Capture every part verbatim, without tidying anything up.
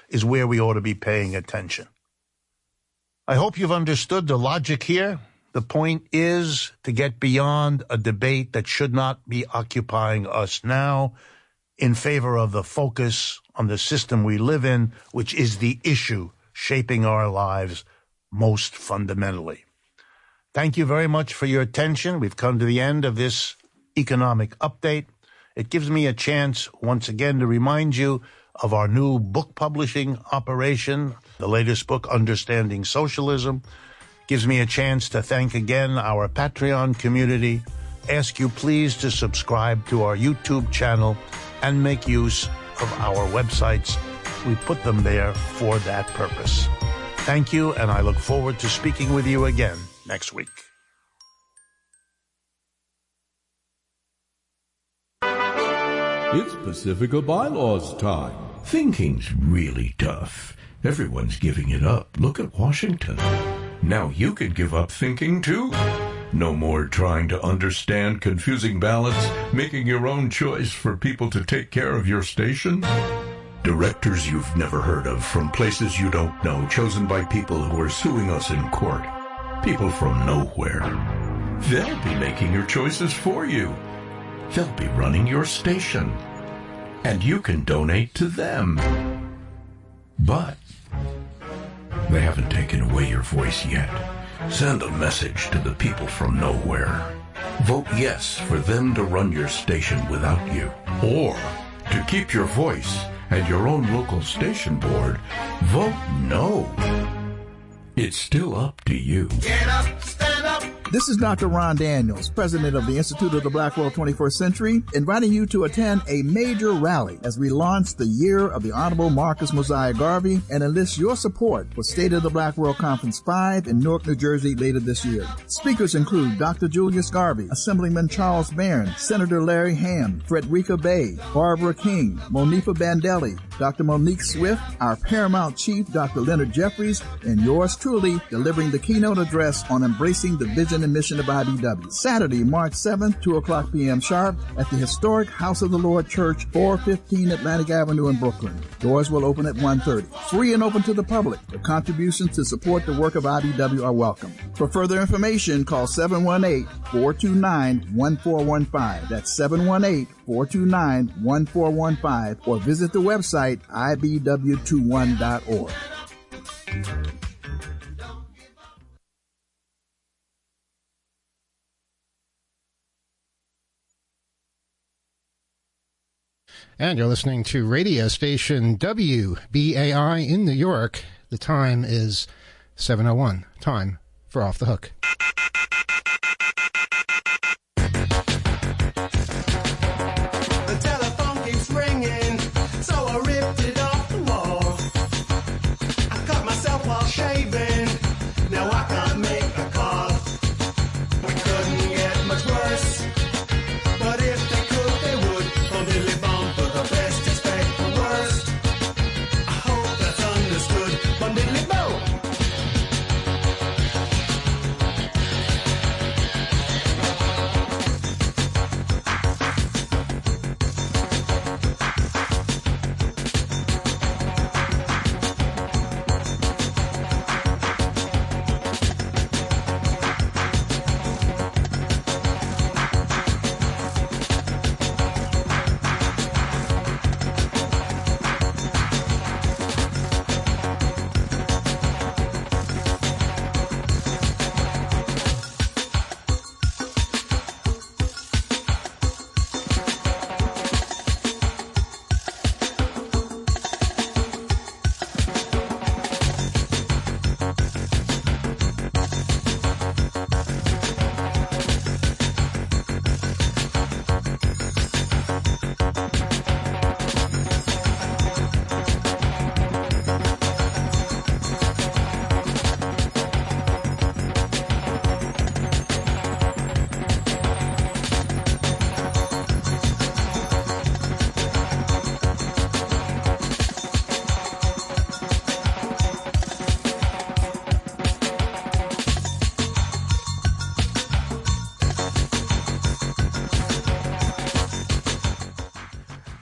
is where we ought to be paying attention. I hope you've understood the logic here. The point is to get beyond a debate that should not be occupying us now in favor of the focus on the system we live in, which is the issue shaping our lives most fundamentally. Thank you very much for your attention. We've come to the end of this economic update. It gives me a chance once again to remind you of our new book publishing operation, the latest book, Understanding Socialism. Gives me a chance to thank again our Patreon community. Ask you please to subscribe to our YouTube channel and make use of our websites. We put them there for that purpose. Thank you, and I look forward to speaking with you again next week. It's Pacifica Bylaws time. Thinking's really tough. Everyone's giving it up. Look at Washington. Now you can give up thinking, too. No more trying to understand confusing ballots, making your own choice for people to take care of your station. Directors you've never heard of from places you don't know, chosen by people who are suing us in court. People from nowhere. They'll be making your choices for you. They'll be running your station. And you can donate to them. But they haven't taken away your voice yet. Send a message to the people from nowhere. Vote yes for them to run your station without you. Or, to keep your voice and your own local station board, vote no. It's still up to you. Get up, stand up. This is Doctor Ron Daniels, president of the Institute of the Black World twenty-first Century, inviting you to attend a major rally as we launch the year of the Honorable Marcus Mosiah Garvey and enlist your support for State of the Black World Conference five in Newark, New Jersey later this year. Speakers include Doctor Julius Garvey, Assemblyman Charles Barron, Senator Larry Hamm, Frederica Bay, Barbara King, Monifa Bandelli, Doctor Monique Swift, our Paramount Chief, Doctor Leonard Jeffries, and yours truly delivering the keynote address on embracing the vision and mission of I B W. Saturday, March seventh, two o'clock p.m. sharp at the historic House of the Lord Church, four fifteen Atlantic Avenue in Brooklyn. Doors will open at one thirty. Free and open to the public. The contributions to support the work of I B W are welcome. For further information, call seven one eight, four two nine, one four one five. That's seven one eight, four two nine, one four one five, or visit the website I B W twenty-one dot org. And you're listening to radio station W B A I in New York. The time is seven oh one. Time for Off the Hook. The telephone keeps ringing, so I ripped it off the wall. I cut myself while shaving, now I can't make a call. We couldn't get much worse, but if they could, they would. From Billy Bump for the best, expect the worst. I hope that's understood. From Billy Bump.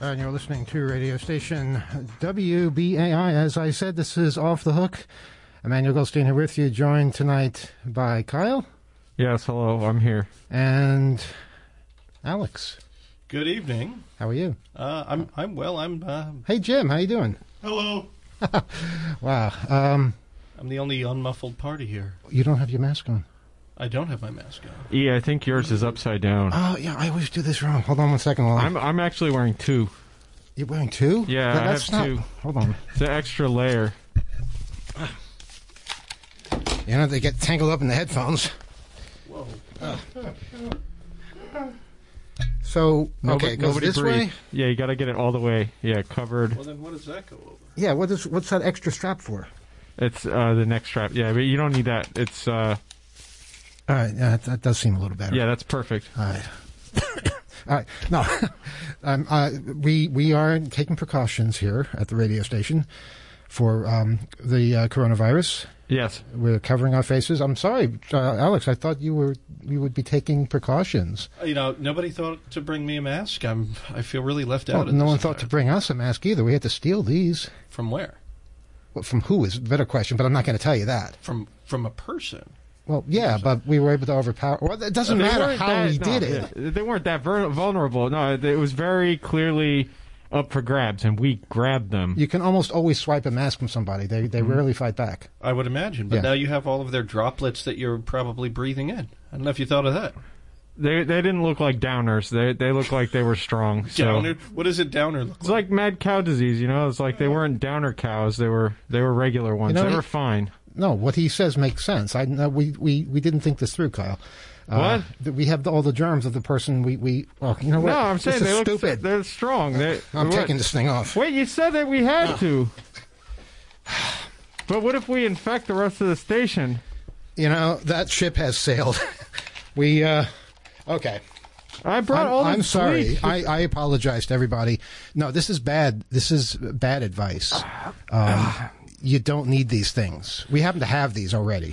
And you're listening to radio station W B A I. As I said, this is Off the Hook. Emmanuel Goldstein here with you, joined tonight by Kyle. Yes, hello, I'm here. And Alex. Good evening. How are you? Uh, I'm I'm well. I'm. Uh, hey, Jim. How you doing? Hello. Wow. Um, I'm the only unmuffled party here. You don't have your mask on. I don't have my mask on. Yeah, I think yours is upside down. Oh, yeah, I always do this wrong. Hold on one second. While I'm I'm actually wearing two. You're wearing two? Yeah, that, I that's have not... two. Hold on. It's an extra layer. You know, they get tangled up in the headphones. Whoa. Uh. So, okay, it goes Nobody this breathe. way? Yeah, you got to get it all the way. Yeah, covered. Well, then what does that go over? Yeah, what is, what's that extra strap for? It's uh, the neck strap. Yeah, but you don't need that. It's... Uh, all right, yeah, that, that does seem a little better. Yeah, that's perfect. All right. All right. No, um, uh, we we are taking precautions here at the radio station for um, the uh, coronavirus. Yes, we're covering our faces. I'm sorry, uh, Alex. I thought you were you would be taking precautions. You know, nobody thought to bring me a mask. I'm. I feel really left well, out. No this one thought time. to bring us a mask either. We had to steal these. From where? Well, from who is a better question, but I'm not going to tell you that. From from a person. Well, yeah, but we were able to overpower. Well, it doesn't They matter weren't how that- we no, did it. yeah, they weren't that ver- vulnerable. No, it was very clearly up for grabs, and we grabbed them. You can almost always swipe a mask from somebody. They they Mm-hmm. rarely fight back. I would imagine, but Yeah. now you have all of their droplets that you're probably breathing in. I don't know if you thought of that. They they didn't look like downers. They they looked like they were strong. So. Downer? What does a downer look It's like mad cow disease, you know. It's like they weren't downer cows. They were they were regular ones. You know, they he- were fine. No, what he says makes sense. I no, we, we we didn't think this through, Kyle. Uh, What? that we have the, all the germs of the person we we. Well, you know what? No, I'm saying This they is look stupid. They're strong. They, I'm what? taking this thing off. Wait, you said that we had to. But what if we infect the rest of the station? You know that ship has sailed. we uh, okay. I brought I'm, all the I'm sorry. bleach. I, I apologize to everybody. No, this is bad. This is bad advice. Um, you don't need these things. We happen to have these already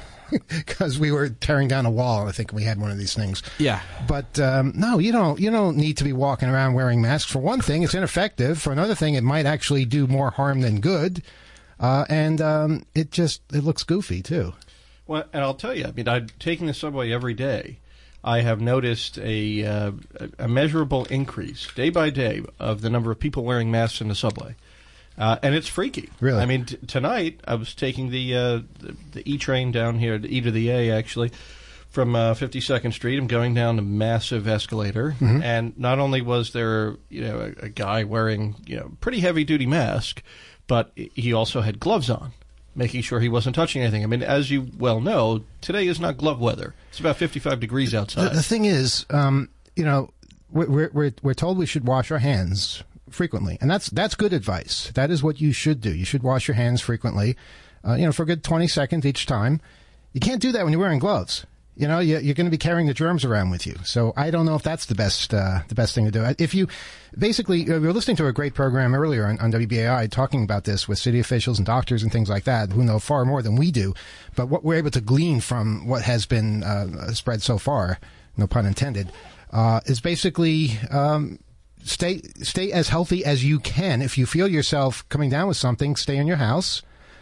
because we were tearing down a wall. I think we had one of these things. Yeah. But um, no, you don't. You don't need to be walking around wearing masks. For one thing, it's ineffective. For another thing, it might actually do more harm than good. Uh, and um, it just it looks goofy too. Well, and I'll tell you, I mean, I'm taking the subway every day. I have noticed a, uh, a measurable increase day by day of the number of people wearing masks in the subway. Uh, and it's freaky. Really? I mean, t- tonight I was taking the, uh, the the E train down here, the E to the A actually, from uh, fifty-second Street. I'm going down a massive escalator, Mm-hmm. and not only was there, you know, a, a guy wearing, you know, pretty heavy duty mask, but he also had gloves on, making sure he wasn't touching anything. I mean, as you well know, today is not glove weather. It's about fifty-five degrees outside. The, the thing is, um, you know, we're, we're we're told we should wash our hands frequently, and that's that's good advice. That is what you should do. You should wash your hands frequently, uh, you know, for a good twenty seconds each time. You can't do that when you're wearing gloves. You know, you, you're going to be carrying the germs around with you. So I don't know if that's the best uh, the best thing to do. If you basically, uh, we were listening to a great program earlier on, on W B A I talking about this with city officials and doctors and things like that who know far more than we do. But what we're able to glean from what has been uh, spread so far, no pun intended, uh, is basically um, stay stay as healthy as you can. If you feel yourself coming down with something, stay in your house.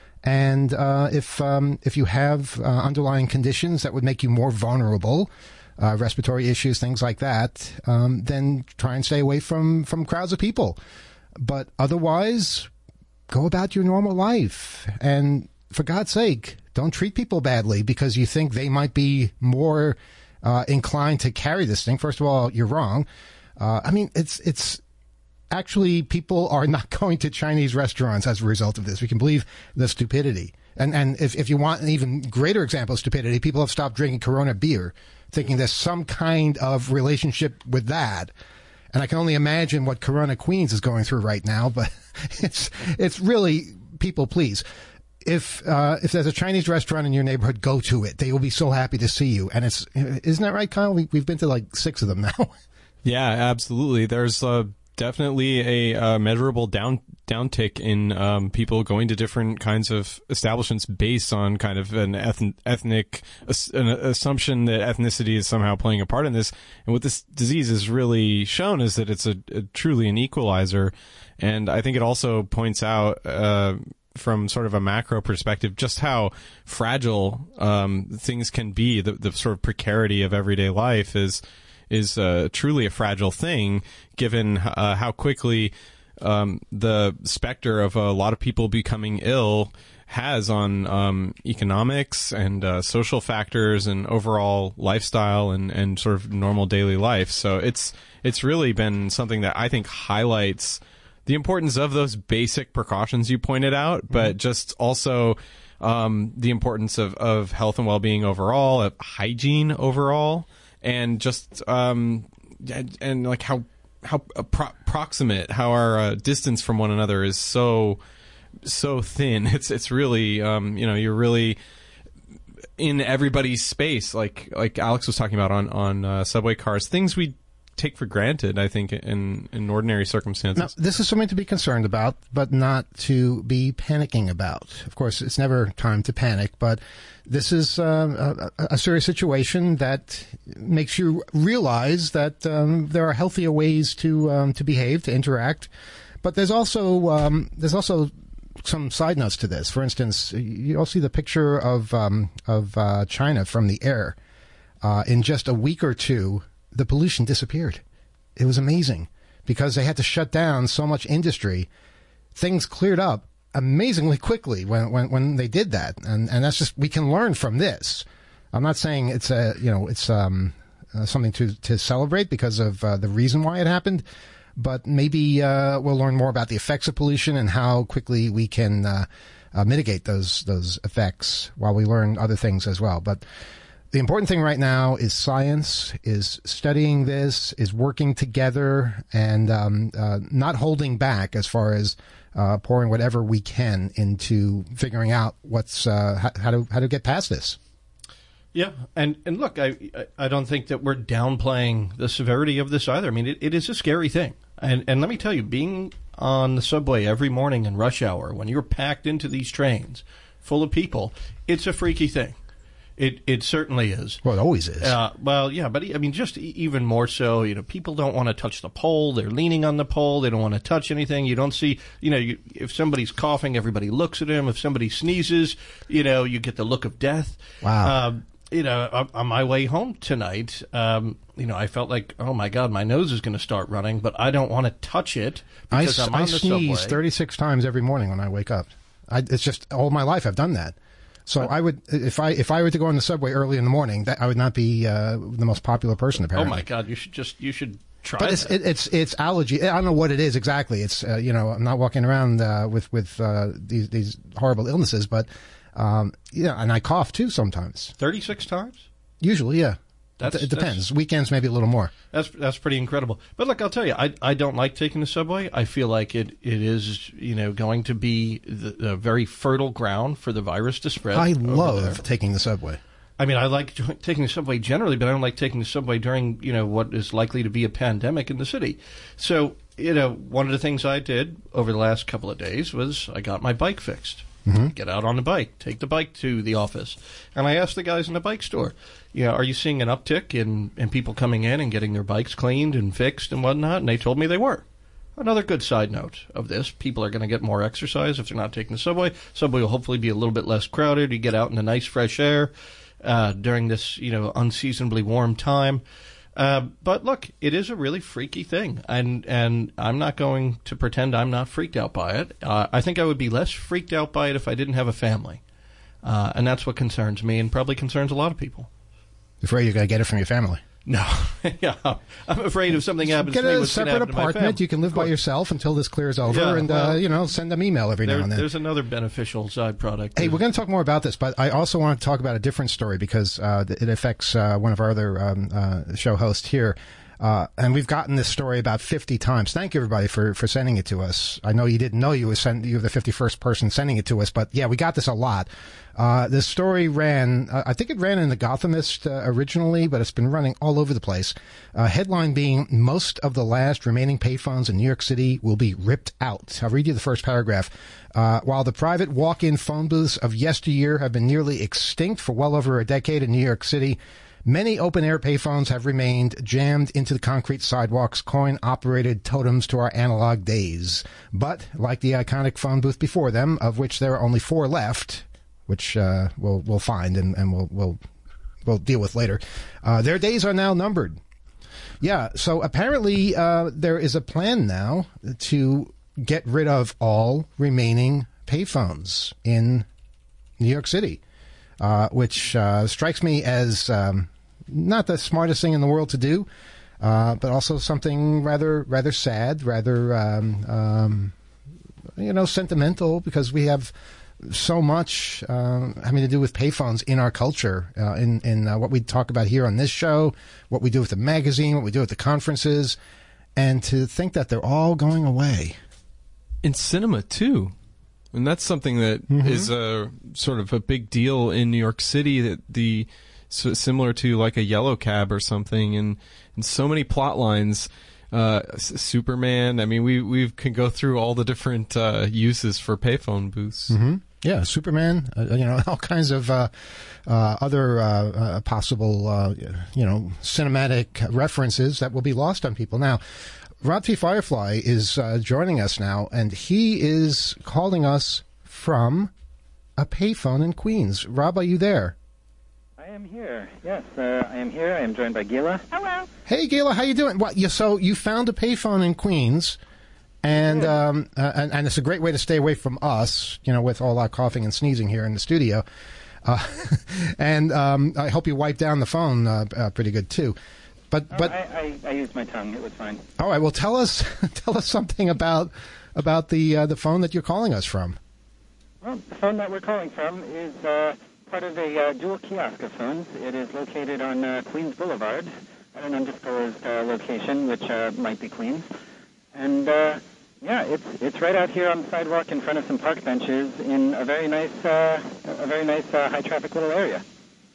And uh, if um, if you have uh, underlying conditions that would make you more vulnerable, uh, respiratory issues, things like that, um, then try and stay away from, from crowds of people. But otherwise, go about your normal life. And for God's sake, don't treat people badly because you think they might be more uh, inclined to carry this thing. First of all, you're wrong. Uh, I mean, it's it's. Actually, people are not going to Chinese restaurants as a result of this. We can believe the stupidity. And and if, if you want an even greater example of stupidity, people have stopped drinking Corona beer, thinking there's some kind of relationship with that. And I can only imagine what Corona Queens is going through right now, but it's it's really, people, please. If uh, if there's a Chinese restaurant in your neighborhood, go to it. They will be so happy to see you. And it's, isn't that right, Kyle? We, we've been to like six of them now. Yeah, absolutely. There's uh, definitely a uh, measurable down downtick in um, people going to different kinds of establishments based on kind of an ethn- ethnic an assumption that ethnicity is somehow playing a part in this. And what this disease has really shown is that it's a, a truly an equalizer. And I think it also points out, uh, from sort of a macro perspective, just how fragile um, things can be. The, the sort of precarity of everyday life is is uh, truly a fragile thing, given uh, how quickly um, the specter of a lot of people becoming ill has on um, economics and uh, social factors and overall lifestyle and, and sort of normal daily life. So it's it's really been something that I think highlights the importance of those basic precautions you pointed out, but mm-hmm. just also um, the importance of, of health and well-being overall, of hygiene overall, and just um, and, and like how how uh, pro- proximate, how our uh, distance from one another is so so thin. It's it's really um, you know, you're really in everybody's space, like like Alex was talking about on on uh, subway cars, things we take for granted, I think, in, in ordinary circumstances. Now, this is something to be concerned about, but not to be panicking about. Of course, it's never time to panic, but this is uh, a, a serious situation that makes you realize that um, there are healthier ways to um, to behave, to interact. But there's also um, there's also some side notes to this. For instance, you all see the picture of um, of uh, China from the air. Uh, in just a week or two, the pollution disappeared. It was amazing because they had to shut down so much industry. Things cleared up amazingly quickly when, when, when they did that. And, and that's just, we can learn from this. I'm not saying it's a, you know, it's, um, uh, something to, to celebrate because of uh, the reason why it happened, but maybe, uh, we'll learn more about the effects of pollution and how quickly we can, uh, uh mitigate those, those effects while we learn other things as well. But the important thing right now is science, is studying this, is working together, and um, uh, not holding back as far as uh, pouring whatever we can into figuring out what's uh, how, how to how to get past this. Yeah, and, and look, I I don't think that we're downplaying the severity of this either. I mean, it, it is a scary thing, and and let me tell you, being on the subway every morning in rush hour when you're packed into these trains full of people, it's a freaky thing. It it certainly is. Well, it always is. Uh, well, yeah, but I mean, just even more so, you know, people don't want to touch the pole. They're leaning on the pole. They don't want to touch anything. You don't see, you know, you, if somebody's coughing, everybody looks at him. If somebody sneezes, you know, you get the look of death. Wow. Um, you know, on, on my way home tonight, um, you know, I felt like, oh my God, my nose is going to start running, but I don't want to touch it because I, I'm on I the sneeze subway. thirty-six times every morning when I wake up. I, it's just all my life I've done that. So I would, if I if I were to go on the subway early in the morning, that I would not be uh, the most popular person. Apparently. Oh my God, you should just you should try. But it's it, it's it's allergy. I don't know what it is exactly. It's uh, you know, I'm not walking around uh, with with uh, these these horrible illnesses, but um, yeah, and I cough too sometimes. thirty-six times? Usually, yeah. That's, it depends. That's, Weekends, maybe a little more. That's that's pretty incredible. But look, I'll tell you, I I don't like taking the subway. I feel like it, it is, you know, going to be the, the very fertile ground for the virus to spread. I over love there. taking the subway. I mean, I like taking the subway generally, but I don't like taking the subway during, you know, what is likely to be a pandemic in the city. So, you know, one of the things I did over the last couple of days was I got my bike fixed. Mm-hmm. Get out on the bike, take the bike to the office. And I asked the guys in the bike store, you know, are you seeing an uptick in, in people coming in and getting their bikes cleaned and fixed and whatnot? And they told me they were. Another good side note of this, people are going to get more exercise if they're not taking the subway. Subway will hopefully be a little bit less crowded. You get out in the nice fresh air uh, during this, you know, unseasonably warm time. Uh, but look, it is a really freaky thing, and and I'm not going to pretend I'm not freaked out by it. Uh, I think I would be less freaked out by it if I didn't have a family, uh, and that's what concerns me, and probably concerns a lot of people. Afraid you're going to get it from your family? No, yeah, I'm afraid if something happens get to me, a what's gonna separate happen to my apartment. You can live by yourself until this clears over, Yeah, and well, uh, you know, send them email every there, now and then. There's another beneficial side product. Hey, we're going to talk more about this, but I also want to talk about a different story because uh, it affects uh, one of our other um, uh, show hosts here. Uh, and we've gotten this story about fifty times. Thank you, everybody, for, for sending it to us. I know you didn't know you were send, you were the fifty-first person sending it to us, but yeah, we got this a lot. Uh, this story ran, uh, I think it ran in the Gothamist uh, originally, but it's been running all over the place. Uh, headline being, most of the last remaining payphones in New York City will be ripped out. I'll read you the first paragraph. Uh, while the private walk-in phone booths of yesteryear have been nearly extinct for well over a decade in New York City, many open-air payphones have remained jammed into the concrete sidewalks, coin-operated totems to our analog days. But, like the iconic phone booth before them, of which there are only four left, which uh, we'll we'll find and, and we'll we'll we'll deal with later, uh, their days are now numbered. Yeah, so apparently uh, there is a plan now to get rid of all remaining payphones in New York City, uh, which uh, strikes me as um, not the smartest thing in the world to do, uh, but also something rather rather sad, rather um, um, you know, sentimental, because we have so much uh, having to do with payphones in our culture, uh, in, in uh, what we talk about here on this show, what we do with the magazine, what we do at the conferences, and to think that they're all going away. In cinema, too. And that's something that mm-hmm. is a sort of a big deal in New York City, that the so similar to like a Yellow Cab or something, and, and so many plot lines. Uh, Superman. I mean, we we can go through all the different uh, uses for payphone booths. Mm-hmm. Yeah, Superman. Uh, you know, all kinds of uh, uh, other uh, uh, possible, uh, you know, cinematic references that will be lost on people. Now, Rob T. Firefly is uh, joining us now, and he is calling us from a payphone in Queens. Rob, are you there? I am here. Yes, uh, I am here. I am joined by Gila. Hello. Hey, Gila, how you doing? What? You, so you found a payphone in Queens, and um, uh, and, and it's a great way to stay away from us, you know, with all our coughing and sneezing here in the studio. Uh, and um, I hope you wiped down the phone uh, uh, pretty good too. But oh, but I, I, I used my tongue. It was fine. All right. Well, tell us tell us something about about the uh, the phone that you're calling us from. Well, the phone that we're calling from is Uh part of a uh, dual kiosk of phones. It is located on uh, Queens Boulevard at an undisclosed uh, location, which uh, might be Queens. And uh, yeah, it's it's right out here on the sidewalk in front of some park benches in a very nice, uh, a very nice uh, high traffic little area.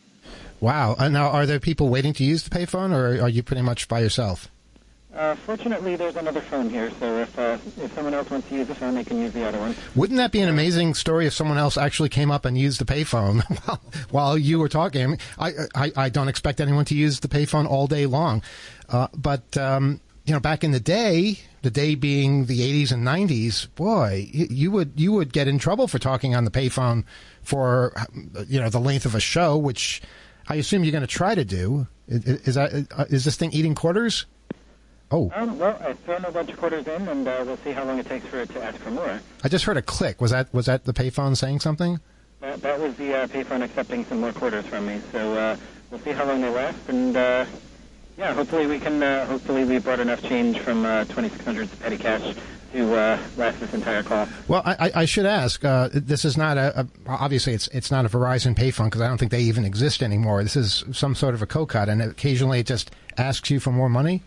Wow! Uh, now, are there people waiting to use the payphone, or are you pretty much by yourself? Uh, fortunately, there's another phone here, so if uh, if someone else wants to use the phone, they can use the other one. Wouldn't that be an amazing story if someone else actually came up and used the payphone while, while you were talking? I, mean, I, I I don't expect anyone to use the payphone all day long, uh, but um, you know, back in the day, the day being the eighties and nineties, boy, you, you would you would get in trouble for talking on the payphone for, you know, the length of a show, which I assume you're going to try to do. Is, is that is this thing eating quarters? Oh. Um, well, I've thrown a bunch of quarters in, and uh, we'll see how long it takes for it to ask for more. I just heard a click. Was that was that the payphone saying something? That, that was the uh, payphone accepting some more quarters from me. So uh, we'll see how long they last, and uh, yeah, hopefully we can. Uh, hopefully we brought enough change from uh, twenty-six hundred to petty cash to uh, last this entire call. Well, I, I should ask. Uh, this is not a, a obviously it's it's not a Verizon payphone, because I don't think they even exist anymore. This is some sort of a co-cut, and occasionally it just asks you for more money.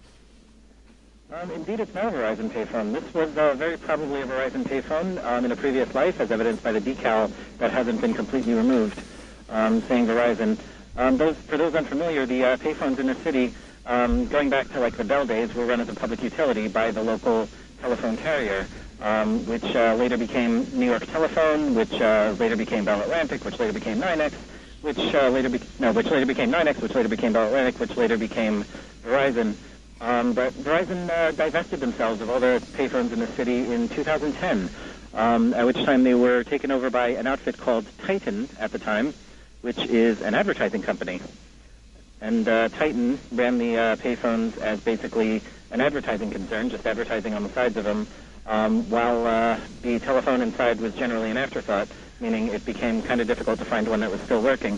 Um, indeed, it's not a Verizon payphone. This was uh, very probably a Verizon payphone um, in a previous life, as evidenced by the decal that hasn't been completely removed, um, saying Verizon. Um, those, for those unfamiliar, the uh, payphones in the city, um, going back to like the Bell days, were run as a public utility by the local telephone carrier, um, which uh, later became New York Telephone, which uh, later became Bell Atlantic, which later became NYNEX, which uh, later be- no, which later became NYNEX, which later became Bell Atlantic, which later became Verizon. Um, but Verizon uh, divested themselves of all their payphones in the city in two thousand ten, um, at which time they were taken over by an outfit called Titan at the time, which is an advertising company. And uh, Titan ran the uh, payphones as basically an advertising concern, just advertising on the sides of them, um, while uh, the telephone inside was generally an afterthought, meaning it became kind of difficult to find one that was still working.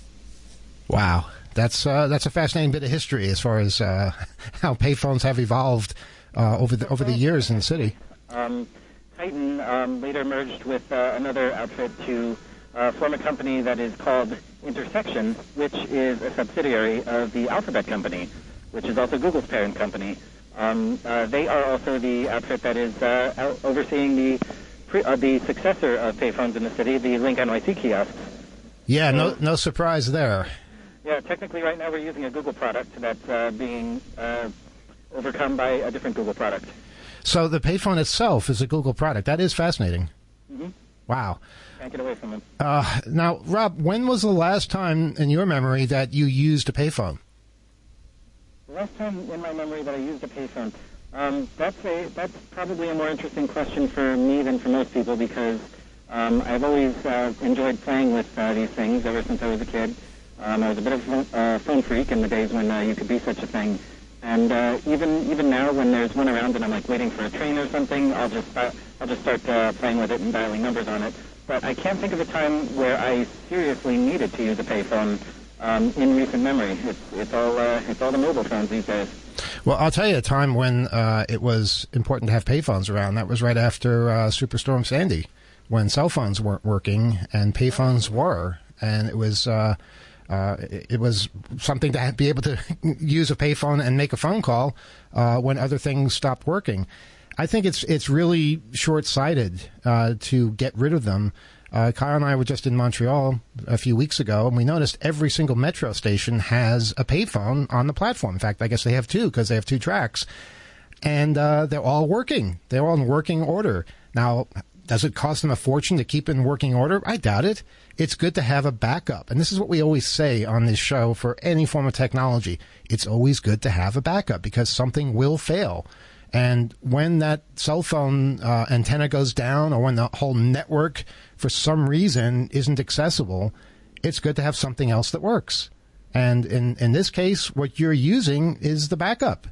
Wow. That's uh, that's a fascinating bit of history as far as uh, how payphones have evolved uh, over the over the years in the city. Um, Titan um, later merged with uh, another outfit to uh, form a company that is called Intersection, which is a subsidiary of the Alphabet Company, which is also Google's parent company. Um, uh, they are also the outfit that is uh, out overseeing the pre- uh, the successor of payphones in the city, the Link N Y C kiosks. Yeah, no, no surprise there. Yeah, technically right now we're using a Google product that's uh, being uh, overcome by a different Google product. So the payphone itself is a Google product. That is fascinating. Mm-hmm. Wow. Can't get away from them. Uh, now, Rob, when was the last time in your memory that you used a payphone? The last time in my memory that I used a payphone, um, that's a that's probably a more interesting question for me than for most people because um, I've always uh, enjoyed playing with uh, these things ever since I was a kid. Um, I was a bit of a uh, phone freak in the days when uh, you could be such a thing. And uh, even even now, when there's one around and I'm like waiting for a train or something, I'll just uh, I'll just start uh, playing with it and dialing numbers on it. But I can't think of a time where I seriously needed to use a payphone um, in recent memory. It's it's all uh, it's all the mobile phones these days. Well, I'll tell you a time when uh, it was important to have payphones around. That was right after uh, Superstorm Sandy, when cell phones weren't working and payphones were, and it was. Uh, Uh, it, it was something to be able to use a payphone and make a phone call uh, when other things stopped working. I think it's it's really short-sighted uh, to get rid of them. Uh, Kyle and I were just in Montreal a few weeks ago, and we noticed every single metro station has a payphone on the platform. In fact, I guess they have two because they have two tracks, and uh, they're all working. They're all in working order. Now, does it cost them a fortune to keep in working order? I doubt it. It's good to have a backup. And this is what we always say on this show for any form of technology. It's always good to have a backup because something will fail. And when that cell phone uh, antenna goes down or when the whole network for some reason isn't accessible, it's good to have something else that works. And in, in this case, what you're using is the backup.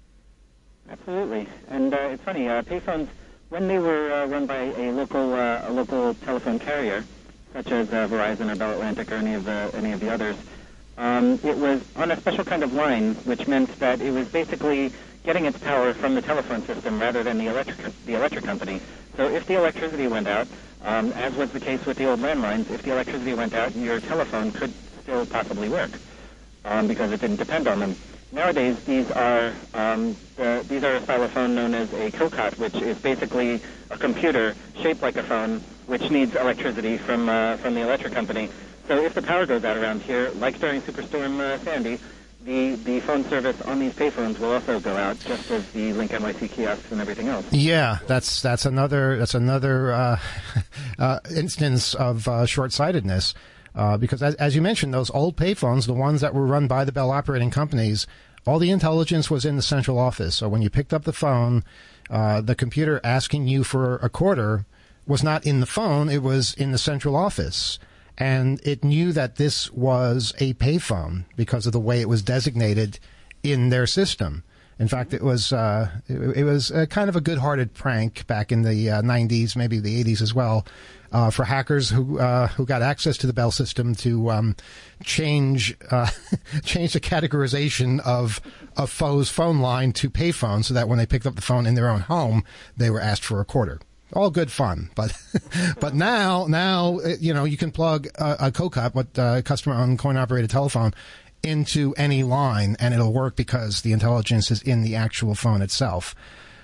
Absolutely. And uh, it's funny, uh, payphones, when they were uh, run by a local uh, a local telephone carrier, such as uh, Verizon or Bell Atlantic or any of the any of the others, um, it was on a special kind of line, which meant that it was basically getting its power from the telephone system rather than the electric the electric company. So if the electricity went out, um, as was the case with the old landlines, if the electricity went out, your telephone could still possibly work um, because it didn't depend on them. Nowadays, these are um, the, these are a style of phone known as a COCOT, which is basically a computer shaped like a phone, which needs electricity from uh, from the electric company. So if the power goes out around here, like during Superstorm uh, Sandy, the, the phone service on these payphones will also go out, just as the Link N Y C kiosks and everything else. Yeah, that's that's another that's another uh, uh, instance of uh, short-sightedness. Uh, because as, as you mentioned, those old payphones, the ones that were run by the Bell operating companies, all the intelligence was in the central office. So when you picked up the phone, uh, the computer asking you for a quarter was not in the phone, it was in the central office. And it knew that this was a payphone because of the way it was designated in their system. In fact, it was uh, it, it was a kind of a good-hearted prank back in the uh, nineties, maybe the eighties as well, uh, for hackers who uh, who got access to the Bell system to um, change uh, change the categorization of a foe's phone line to payphone, so that when they picked up the phone in their own home, they were asked for a quarter. All good fun, but but now now you know you can plug a, a COCOT, what uh, customer-owned coin-operated telephone, into any line, and it'll work because the intelligence is in the actual phone itself.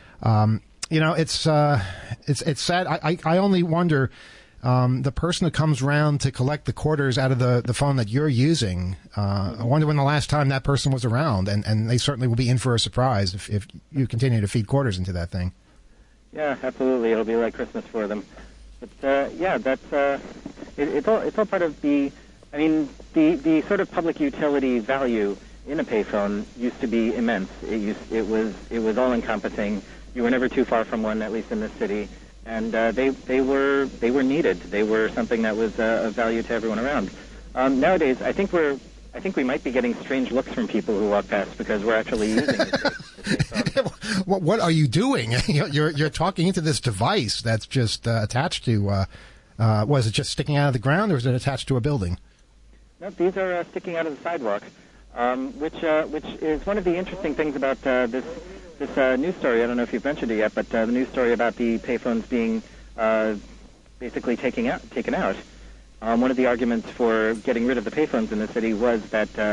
Um, you know, it's uh, it's it's sad. I I, I only wonder um, the person who comes around to collect the quarters out of the, the phone that you're using. Uh, I wonder when the last time that person was around, and, and they certainly will be in for a surprise if if you continue to feed quarters into that thing. Yeah, absolutely. It'll be like Christmas for them. But uh, yeah, that's uh, it, it's all it's all part of the. I mean, the, the sort of public utility value in a payphone used to be immense. It used, it was it was all encompassing. You were never too far from one, at least in this city, and uh, they they were they were needed. They were something that was uh, of value to everyone around. Um, nowadays, I think we're I think we might be getting strange looks from people who walk past because we're actually using this, this payphone. What, what are you doing? You're you're talking into this device that's just uh, attached to. Uh, uh, was it just sticking out of the ground, or is it attached to a building? No, these are uh, sticking out of the sidewalk, um, which uh, which is one of the interesting things about uh, this this uh, news story. I don't know if you've mentioned it yet, but uh, the news story about the payphones being uh, basically taking out, taken out. Um, one of the arguments for getting rid of the payphones in the city was that uh,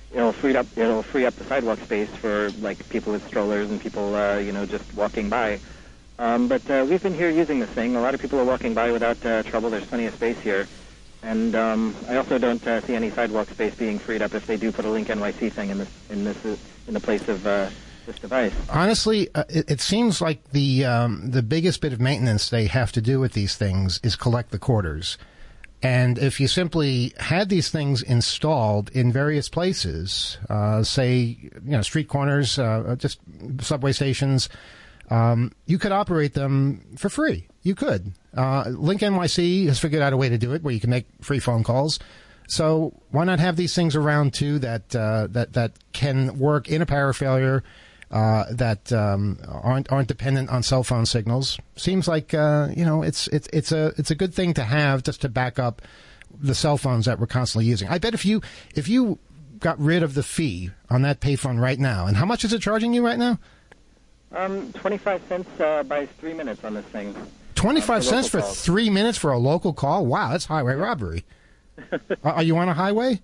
it'll free up it'll free up the sidewalk space for like people with strollers and people uh, you know just walking by. Um, but uh, we've been here using this thing. A lot of people are walking by without uh, trouble. There's plenty of space here, and um, I also don't uh, see any sidewalk space being freed up if they do put a Link N Y C thing in this in this uh, in the place of uh, this device. Honestly, uh, it, it seems like the um, the biggest bit of maintenance they have to do with these things is collect the quarters. And if you simply had these things installed in various places, uh, say, you know, street corners, uh, just subway stations, um, you could operate them for free. You could. Uh, Link N Y C has figured out a way to do it where you can make free phone calls. So why not have these things around too that uh, that that can work in a power failure, uh, that um, aren't aren't dependent on cell phone signals? Seems like uh, you know it's it's it's a it's a good thing to have just to back up the cell phones that we're constantly using. I bet if you if you got rid of the fee on that payphone right now, and how much is it charging you right now? Um, twenty-five cents uh, buys three minutes on this thing. Twenty-five uh, cents for calls. three minutes for a local call? Wow, that's highway robbery. Are are you on a highway?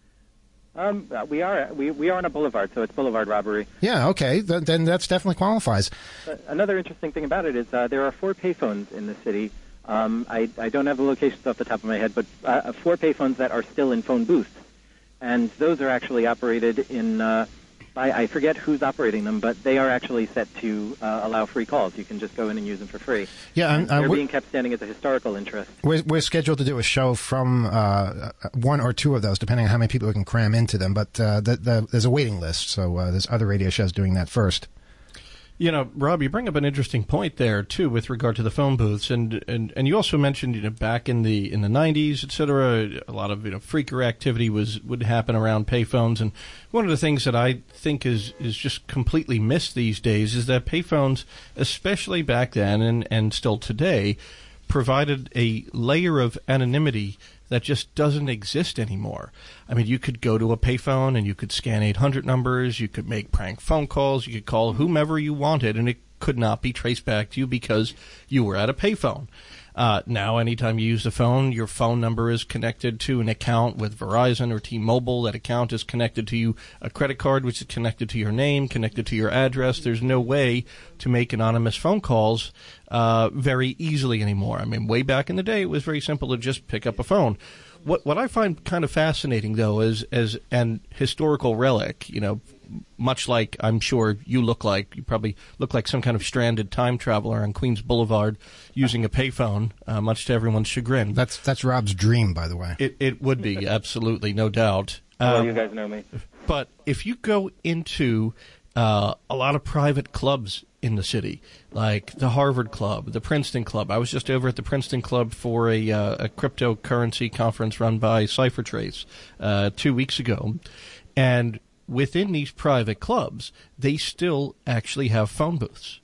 Um, uh, we are we we are on a boulevard, so it's boulevard robbery. Yeah, okay, Th- then that's definitely qualifies. Uh, another interesting thing about it is uh, there are four payphones in the city. Um, I I don't have the locations off the top of my head, but uh, four payphones that are still in phone booths, and those are actually operated in. Uh, by, I forget who's operating them, but they are actually set to uh, allow free calls. You can just go in and use them for free. Yeah, and, uh, they're we're- being kept standing as a historical interest. We're, we're scheduled to do a show from uh, one or two of those, depending on how many people we can cram into them. But uh, the, the, there's a waiting list, so uh, there's other radio shows doing that first. You know, Rob, you bring up an interesting point there too, with regard to the phone booths, and, and, and you also mentioned, you know, back in the in the nineties, et cetera, a lot of you know freaker activity was would happen around payphones, and one of the things that I think is is just completely missed these days is that payphones, especially back then and and still today, provided a layer of anonymity that just doesn't exist anymore. I mean, you could go to a payphone and you could scan eight hundred numbers, you could make prank phone calls, you could call whomever you wanted, and it could not be traced back to you because you were at a payphone. Uh, now, anytime you use the phone, your phone number is connected to an account with Verizon or T-Mobile. That account is connected to you, a credit card which is connected to your name, connected to your address. There's no way to make anonymous phone calls uh, very easily anymore. I mean, way back in the day, it was very simple to just pick up a phone. What what I find kind of fascinating, though, is as an historical relic, you know, much like I'm sure you look like, you probably look like some kind of stranded time traveler on Queens Boulevard using a payphone, uh, much to everyone's chagrin. That's that's Rob's dream, by the way. It it would be, absolutely, no doubt. Well, Um, you guys know me. But if you go into uh, a lot of private clubs in the city, like the Harvard Club, the Princeton Club. I was just over at the Princeton Club for a, uh, a cryptocurrency conference run by CipherTrace uh, two weeks ago. And within these private clubs, they still actually have phone booths.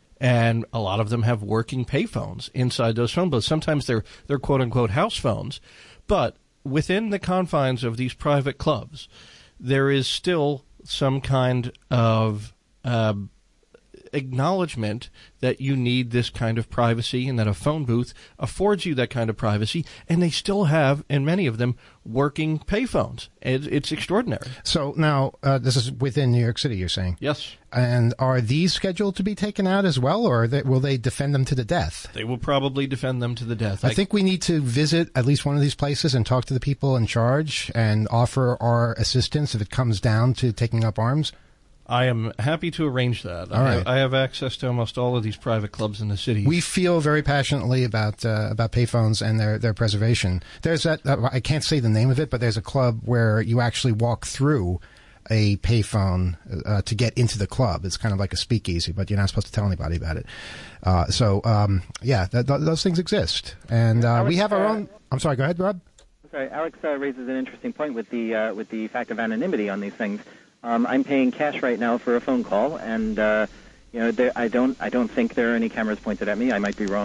And a lot of them have working payphones inside those phone booths. Sometimes they're, they're quote-unquote house phones. But within the confines of these private clubs, there is still some kind of uh, acknowledgement that you need this kind of privacy and that a phone booth affords you that kind of privacy, and they still have, in many of them, working payphones. It, it's extraordinary. So now, uh, this is within New York City, you're saying? Yes. And are these scheduled to be taken out as well, or are they, will they defend them to the death? They will probably defend them to the death. I think we need to visit at least one of these places and talk to the people in charge and offer our assistance if it comes down to taking up arms. I am happy to arrange that. All I, right. have, I have access to almost all of these private clubs in the city. We feel very passionately about uh, about payphones and their, their preservation. There's that uh, I can't say the name of it, but there's a club where you actually walk through a payphone uh, to get into the club. It's kind of like a speakeasy, but you're not supposed to tell anybody about it. Uh, so um, yeah, th- th- those things exist, and uh, we have our own. I'm sorry. Go ahead, Rob. Sorry, Alex uh, raises an interesting point with the uh, with the fact of anonymity on these things. Um, I'm paying cash right now for a phone call, and uh, you know, there, I don't, I don't think there are any cameras pointed at me. I might be wrong,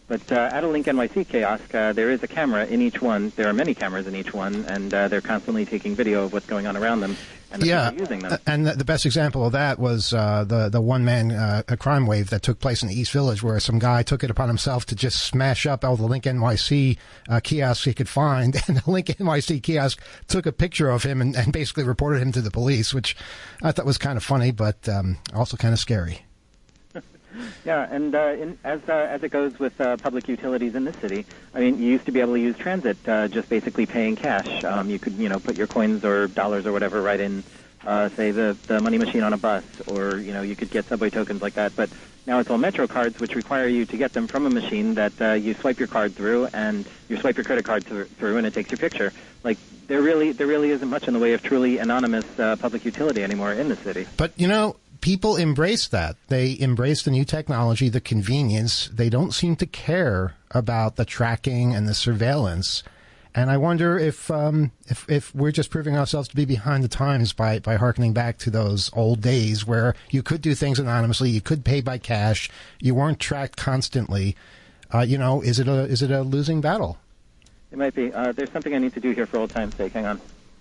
But uh, at a Link N Y C kiosk, uh, there is a camera in each one. There are many cameras in each one, and uh, they're constantly taking video of what's going on around them. And the yeah, people using them. And the, the best example of that was uh, the the one man uh, a crime wave that took place in the East Village, where some guy took it upon himself to just smash up all the Link N Y C uh, kiosks he could find, and the Link N Y C kiosk took a picture of him and, and basically reported him to the police, which I thought was kind of funny, but um, also kind of scary. Yeah, and uh, in, as uh, as it goes with uh, public utilities in this city, I mean, you used to be able to use transit uh, just basically paying cash. Um, you could, you know, put your coins or dollars or whatever right in, uh, say, the, the money machine on a bus, or, you know, you could get subway tokens like that. But now it's all Metro cards, which require you to get them from a machine that uh, you swipe your card through, and you swipe your credit card th- through, and it takes your picture. Like, there really there really isn't much in the way of truly anonymous uh, public utility anymore in the city. But, you know, people embrace that. They embrace the new technology, the convenience. They don't seem to care about the tracking and the surveillance. And I wonder if um, if, if we're just proving ourselves to be behind the times by, by hearkening back to those old days where you could do things anonymously, you could pay by cash, you weren't tracked constantly. Uh, you know, is it a is it a losing battle? It might be. Uh, there's something I need to do here for old time's sake. Hang on.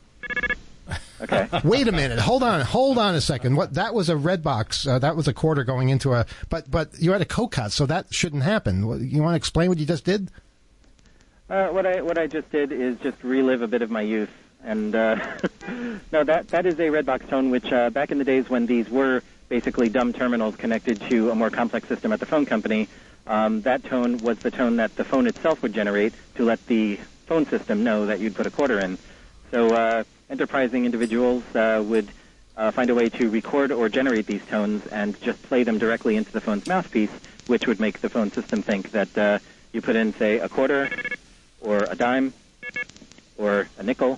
Okay. Wait a minute. Hold on. Hold on a second. What? That was a red box. Uh, that was a quarter going into a. But but you had a coke cut, so that shouldn't happen. You want to explain what you just did? Uh, what I what I just did is just relive a bit of my youth, and uh, no, that that is a red box tone, which uh, back in the days when these were basically dumb terminals connected to a more complex system at the phone company, um, that tone was the tone that the phone itself would generate to let the phone system know that you'd put a quarter in. So uh, enterprising individuals uh, would uh, find a way to record or generate these tones and just play them directly into the phone's mouthpiece, which would make the phone system think that uh, you put in, say, a quarter or a dime or a nickel,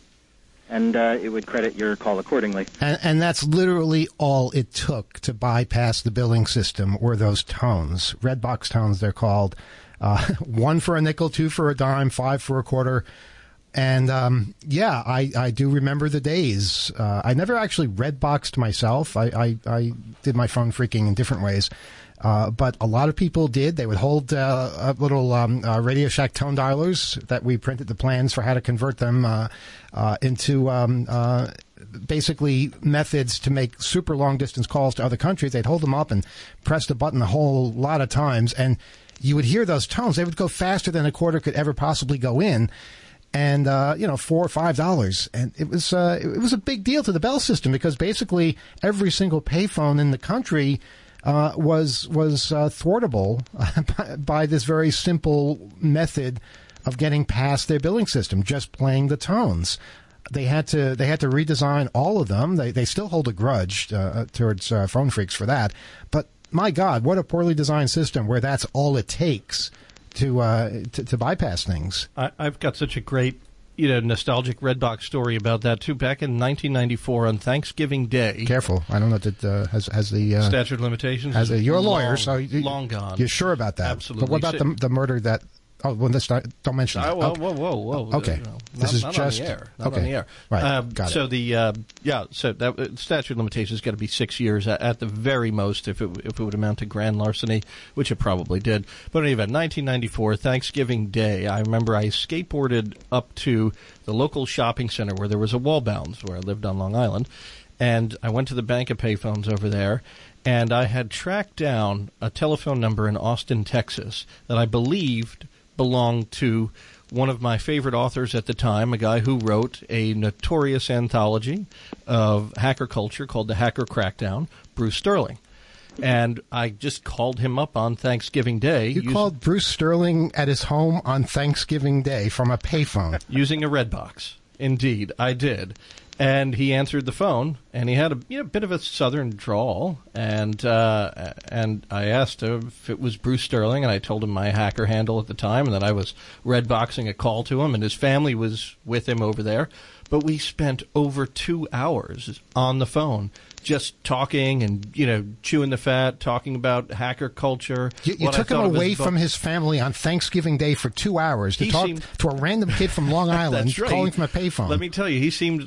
and uh, it would credit your call accordingly. And, and that's literally all it took to bypass the billing system were those tones. Red box tones, they're called. Uh, one for a nickel, two for a dime, five for a quarter. And, um, yeah, I, I do remember the days. Uh, I never actually red boxed myself. I, I, I did my phone freaking in different ways. Uh, but a lot of people did. They would hold uh, up little um, uh, Radio Shack tone dialers that we printed the plans for how to convert them uh, uh, into um, uh, basically methods to make super long distance calls to other countries. They'd hold them up and press the button a whole lot of times, and you would hear those tones. They would go faster than a quarter could ever possibly go in. And, uh, you know, four or five dollars. And it was, uh, it was a big deal to the Bell system because basically every single payphone in the country, uh, was, was, uh, thwartable by, by this very simple method of getting past their billing system, just playing the tones. They had to, they had to redesign all of them. They, they still hold a grudge, uh, towards, uh, phone freaks for that. But my God, what a poorly designed system where that's all it takes to uh, to, to bypass things. I, I've got such a great, you know, nostalgic Redbox story about that too. Back in nineteen ninety-four on Thanksgiving Day. Careful, I don't know that uh, has has the uh, statute of limitations. Has a, you're a long, lawyer, so you, long gone. You're sure about that? Absolutely. But what about the the murder that? Oh, well, let's not, don't mention that. Oh, whoa, okay. whoa, whoa, whoa. Okay, Uh, no, this not, is not just on the air. Not okay. on the air. Right, um, got it. So the uh, yeah, so that uh, statute of limitations has got to be six years at, at the very most if it if it would amount to grand larceny, which it probably did. But in any event, nineteen ninety-four Thanksgiving Day, I remember I skateboarded up to the local shopping center where there was a Wallbounds where I lived on Long Island, and I went to the bank of payphones over there. And I had tracked down a telephone number in Austin, Texas, that I believed belonged to one of my favorite authors at the time, a guy who wrote a notorious anthology of hacker culture called The Hacker Crackdown, Bruce Sterling. And I just called him up on Thanksgiving Day. You using, called Bruce Sterling at his home on Thanksgiving Day from a payphone. Using a Redbox. Indeed, I did. And he answered the phone, and he had a you know, bit of a southern drawl, and uh, and I asked him if it was Bruce Sterling, and I told him my hacker handle at the time, and that I was redboxing a call to him, and his family was with him over there. But we spent over two hours on the phone just talking and, you know, chewing the fat, talking about hacker culture. You, you took him away from his family on Thanksgiving Day for two hours to He talk seemed, to a random kid from Long Island That's right. calling from a payphone. Let me tell you, he seemed uh,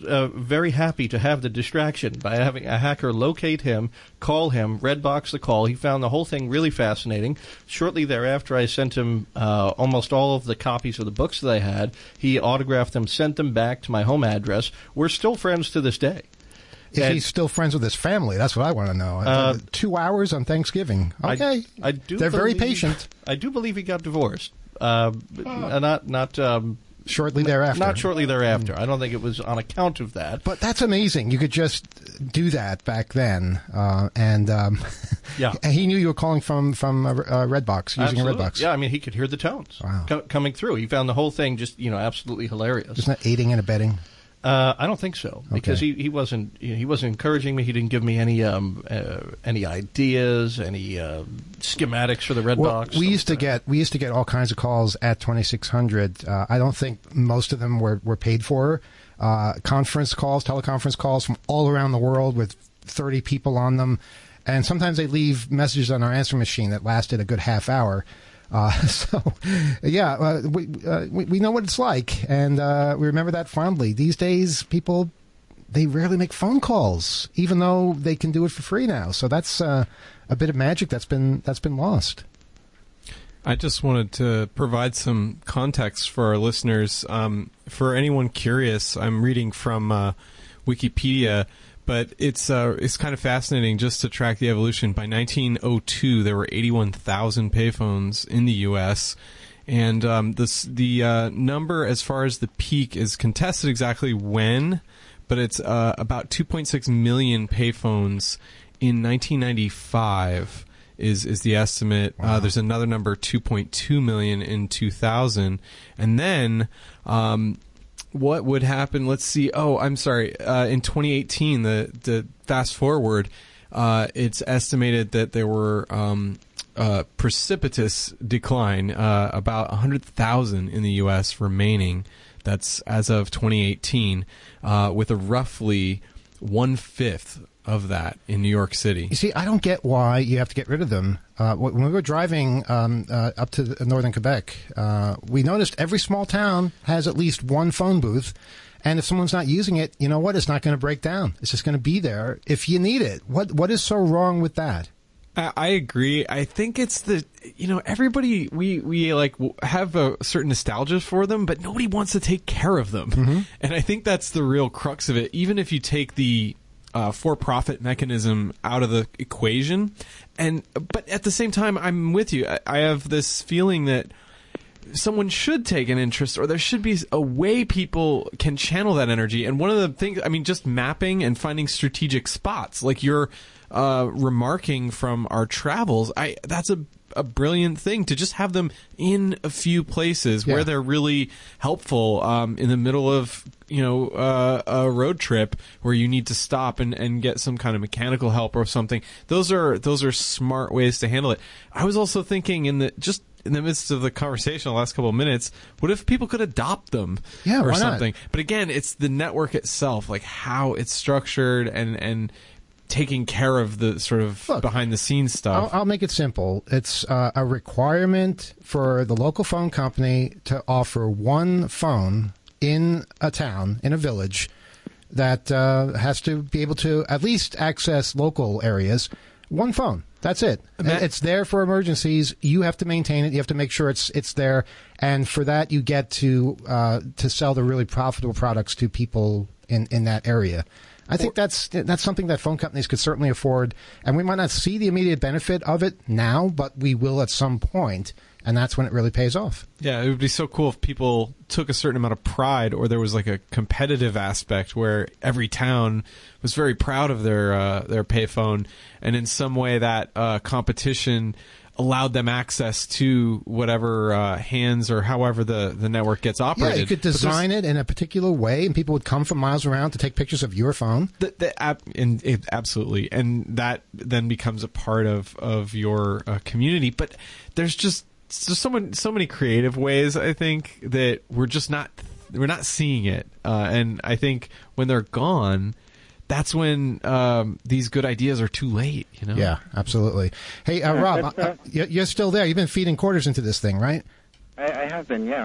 very happy to have the distraction by having a hacker locate him, call him, red box the call. He found the whole thing really fascinating. Shortly thereafter, I sent him uh, almost all of the copies of the books that I had. He autographed them, sent them back to my home address. We're still friends to this day. Is And- he still friends with his family? That's what I want to know. Uh, Two hours on Thanksgiving. Okay. I, I do They're very believe- patient. I do believe he got divorced. Uh, uh, not not um, Shortly thereafter. Not shortly thereafter. I don't think it was on account of that. But that's amazing. You could just do that back then. Uh, and um, Yeah. and he knew you were calling from, from a, a Redbox, using Absolutely. a Redbox. Yeah, I mean, he could hear the tones Wow. co- coming through. He found the whole thing just, you know, absolutely hilarious. Isn't that aiding and abetting? Uh, I don't think so, because Okay. he, he wasn't you know, he wasn't encouraging me. He didn't give me any um, uh, any ideas, any uh, schematics for the red Well, box. we used to get we used to get all kinds of calls at twenty-six hundred. Uh, I don't think most of them were, were paid for. Uh, conference calls, teleconference calls from all around the world with thirty people on them, and sometimes they leave messages on our answer machine that lasted a good half hour. Uh, so, yeah, uh, we, uh, we we know what it's like, and uh, we remember that fondly. These days, people they rarely make phone calls, even though they can do it for free now. So that's uh, a bit of magic that's been that's been lost. I just wanted to provide some context for our listeners. Um, for anyone curious, I'm reading from uh, Wikipedia, but it's uh, it's kind of fascinating just to track the evolution. By nineteen oh two, there were eighty-one thousand payphones in the U S, and um, this, the uh, number as far as the peak is contested exactly when, but it's uh, about two point six million payphones in nineteen ninety-five. Is is the estimate? Wow. Uh, there's another number, two point two million in two thousand, and then um, what would happen? Let's see. Oh, I'm sorry. Uh, in twenty eighteen, the the fast forward, uh, it's estimated that there were um, uh, precipitous decline, uh, about one hundred thousand in the U S remaining. That's as of twenty eighteen, uh, with a roughly one fifth of that in New York City. You see, I don't get why you have to get rid of them. Uh, when we were driving um, uh, up to the northern Quebec, uh, we noticed every small town has at least one phone booth. And if someone's not using it, you know what? It's not going to break down. It's just going to be there if you need it. What What is so wrong with that? I, I agree. I think it's the, you know, everybody, we, we like w- have a certain nostalgia for them, but nobody wants to take care of them. Mm-hmm. And I think that's the real crux of it. Even if you take the Uh, for-profit mechanism out of the equation, and but at the same time, I'm with you. I, I have this feeling that someone should take an interest, or there should be a way people can channel that energy. And one of the things, I mean, just mapping and finding strategic spots, like you're uh, remarking from our travels. I that's a a brilliant thing to just have them in a few places Yeah. where they're really helpful, um, in the middle of, you know, uh, a road trip where you need to stop and, and get some kind of mechanical help or something. Those are, those are smart ways to handle it. I was also thinking in the, just in the midst of the conversation the last couple of minutes, what if people could adopt them Yeah, or why not? something? But again, it's the network itself, like how it's structured and, and, taking care of the sort of Look, behind the scenes stuff. I'll, I'll make it simple. It's uh, a requirement for the local phone company to offer one phone in a town, in a village, that uh, has to be able to at least access local areas. One phone. That's it. Ima- It's there for emergencies. You have to maintain it. You have to make sure it's it's there. And for that, you get to uh, to sell the really profitable products to people in, in that area. I think that's that's something that phone companies could certainly afford, and we might not see the immediate benefit of it now, but we will at some point, and that's when it really pays off. Yeah, it would be so cool if people took a certain amount of pride, or there was like a competitive aspect where every town was very proud of their uh, their payphone, and in some way that uh, competition allowed them access to whatever uh, hands or however the, the network gets operated. Yeah, you could design it in a particular way, and people would come from miles around to take pictures of your phone. The, the app, and it, absolutely, and that then becomes a part of of your uh, community. But there's just there's so many so many creative ways, I think, that we're just not we're not seeing it, uh, and I think when they're gone, that's when um, these good ideas are too late, you know? Yeah, absolutely. Hey, uh, Rob, uh, you're still there. You've been feeding quarters into this thing, right? I, I have been, yeah.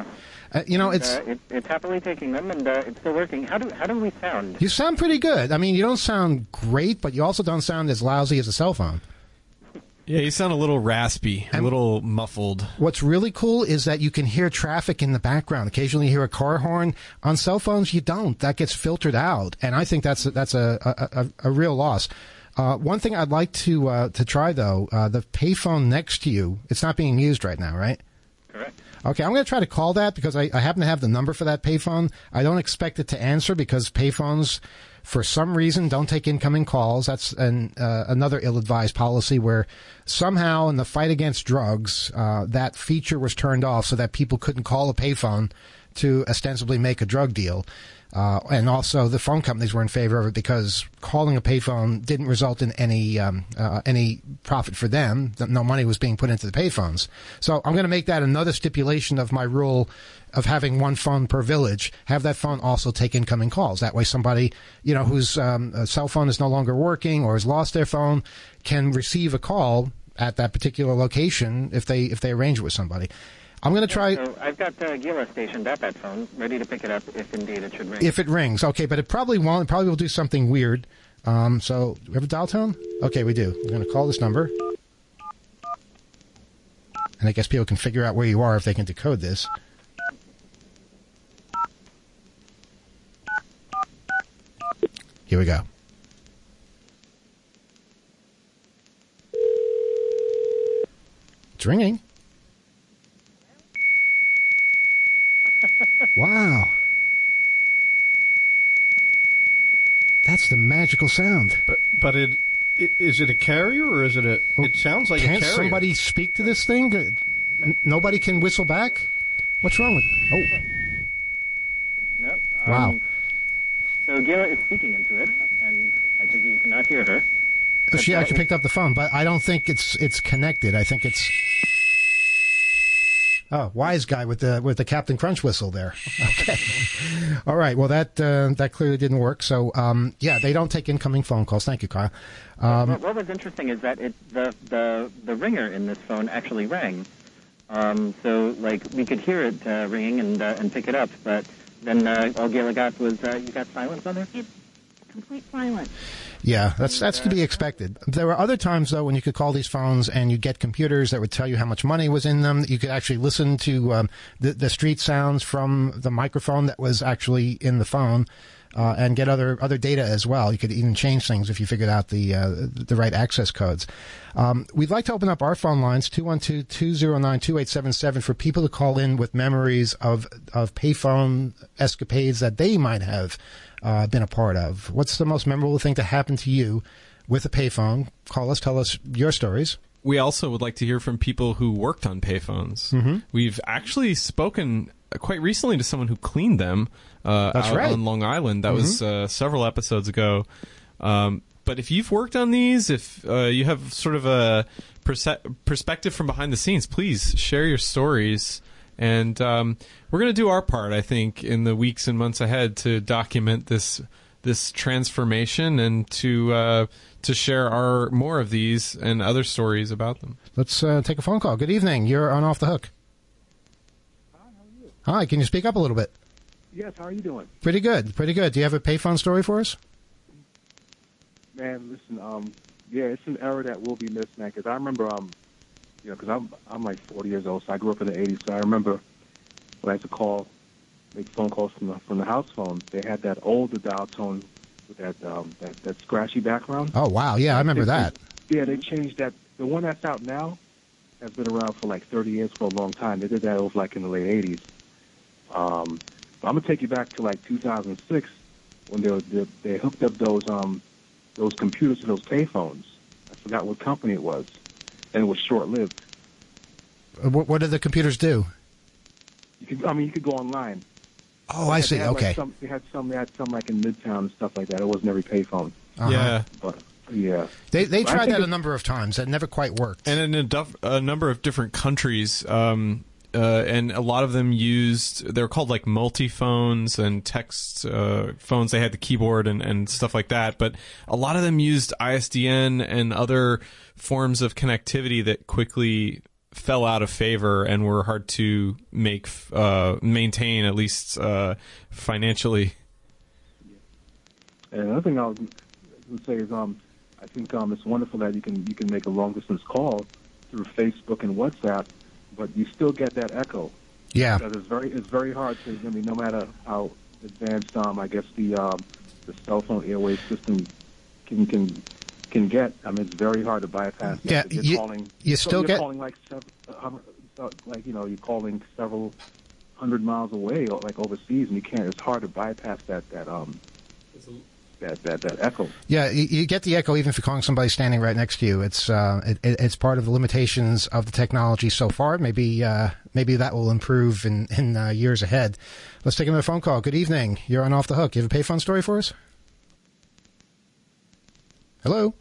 Uh, you know, it's uh, it, it's happily taking them, and uh, it's still working. How do how do we sound? You sound pretty good. I mean, you don't sound great, but you also don't sound as lousy as a cell phone. Yeah, you sound a little raspy, a little muffled. What's really cool is that you can hear traffic in the background. Occasionally you hear a car horn. On cell phones, you don't. That gets filtered out, and I think that's that's a a, a, a real loss. Uh, one thing I'd like to uh, to try, though, uh, the payphone next to you, it's not being used right now, right? Correct. Okay, I'm going to try to call that because I, I happen to have the number for that payphone. I don't expect it to answer because payphones, for some reason, don't take incoming calls. That's an, uh, another ill-advised policy where somehow in the fight against drugs, uh, that feature was turned off so that people couldn't call a payphone to ostensibly make a drug deal. Uh, and also the phone companies were in favor of it because calling a payphone didn't result in any um, uh, any profit for them. No money was being put into the payphones. So I'm going to make that another stipulation of my rule of having one phone per village. Have that phone also take incoming calls. That way somebody, you know, whose um, cell phone is no longer working or has lost their phone can receive a call at that particular location if they if they arrange it with somebody. I'm going to try... So I've got uh, Gila stationed at that phone, ready to pick it up if indeed it should ring. If it rings, okay, but it probably won't. It probably will do something weird. Um, so, do we have a dial tone? Okay, we do. We're going to call this number. And I guess people can figure out where you are if they can decode this. Here we go. It's ringing. Wow. That's the magical sound. But, but it, it is it a carrier or is it a... It sounds like a carrier. Can't somebody speak to this thing? N- nobody can whistle back? What's wrong with... Oh. No. Wow. Um, so Gila is speaking into it, and I think you cannot hear her. She actually picked up the phone, but I don't think it's it's connected. I think it's... Oh, wise guy with the with the Captain Crunch whistle there. Okay, all right. Well, that uh, that clearly didn't work. So, um, yeah, they don't take incoming phone calls. Thank you, Kyle. Um, what, what was interesting is that it the the the ringer in this phone actually rang. Um, so, like, we could hear it uh, ringing and uh, and pick it up, but then uh, all Gila got was uh, you got silence on there. It's complete silence. Yeah, that's that's to be expected. There were other times, though, when you could call these phones and you get computers that would tell you how much money was in them. You could actually listen to um, the, the street sounds from the microphone that was actually in the phone uh, and get other other data as well. You could even change things if you figured out the uh, the right access codes. Um, we'd like to open up our phone lines, two one two, two zero nine, two eight seven seven, for people to call in with memories of, of payphone escapades that they might have Uh, been a part of. What's the most memorable thing to happen to you with a payphone? Call us, tell us your stories. We also would like to hear from people who worked on payphones. Mm-hmm. We've actually spoken quite recently to someone who cleaned them uh, That's out right. on Long Island. That Mm-hmm. was uh, several episodes ago. Um, but if you've worked on these, if uh, you have sort of a perse- perspective from behind the scenes, please share your stories. And um, we're going to do our part, I think, in the weeks and months ahead to document this this transformation and to uh, to share our more of these and other stories about them. Let's uh, take a phone call. Good evening. You're on Off the Hook. Hi, how are you? Hi, can you speak up a little bit? Yes, how are you doing? Pretty good, pretty good. Do you have a payphone story for us? Man, listen, um, yeah, it's an era that will be missed, man, because I remember... um. You know, because I'm I'm like forty years old, so I grew up in the eighties. So I remember when I used to call, make phone calls from the from the house phone. They had that older dial tone with that um, that, that scratchy background. Oh wow, yeah, I remember they, that. They, yeah, they changed that. The one that's out now has been around for like thirty years, for a long time. They did that over like in the late eighties. Um, but I'm gonna take you back to like two thousand six when they, were, they they hooked up those um those computers to those payphones. I forgot what company it was. And it was short-lived. What, what did the computers do? You could, I mean, you could go online. Oh, I they see. had, Okay. Like, some, they had some. They had some like in Midtown and stuff like that. It wasn't every payphone. Uh-huh. Yeah. But yeah, They they But I tried think that a it- number of times. That never quite worked. And in a, duff, a number of different countries, um, uh, and a lot of them used, they're called like multi-phones and text uh, phones. They had the keyboard and, and stuff like that, but a lot of them used I S D N and other forms of connectivity that quickly fell out of favor and were hard to make uh, maintain, at least uh, financially. And another thing I would say is, um, I think um, it's wonderful that you can you can make a long distance call through Facebook and WhatsApp, but you still get that echo. Yeah, because it's very it's very hard to. I mean, no matter how advanced, um, I guess the um, the cell phone airwave system can can can get. I mean, it's very hard to bypass. Yeah, you're you, calling, you still you're get calling like several, uh, like you know, you're calling several hundred miles away, or like overseas, and you can't. It's hard to bypass that that um. That, that that echo. Yeah, you, you get the echo even if you're calling somebody standing right next to you. It's uh, it, it's part of the limitations of the technology so far. Maybe uh, maybe that will improve in in uh, years ahead. Let's take another phone call. Good evening. You're on Off the Hook. You have a payphone story for us? Hello.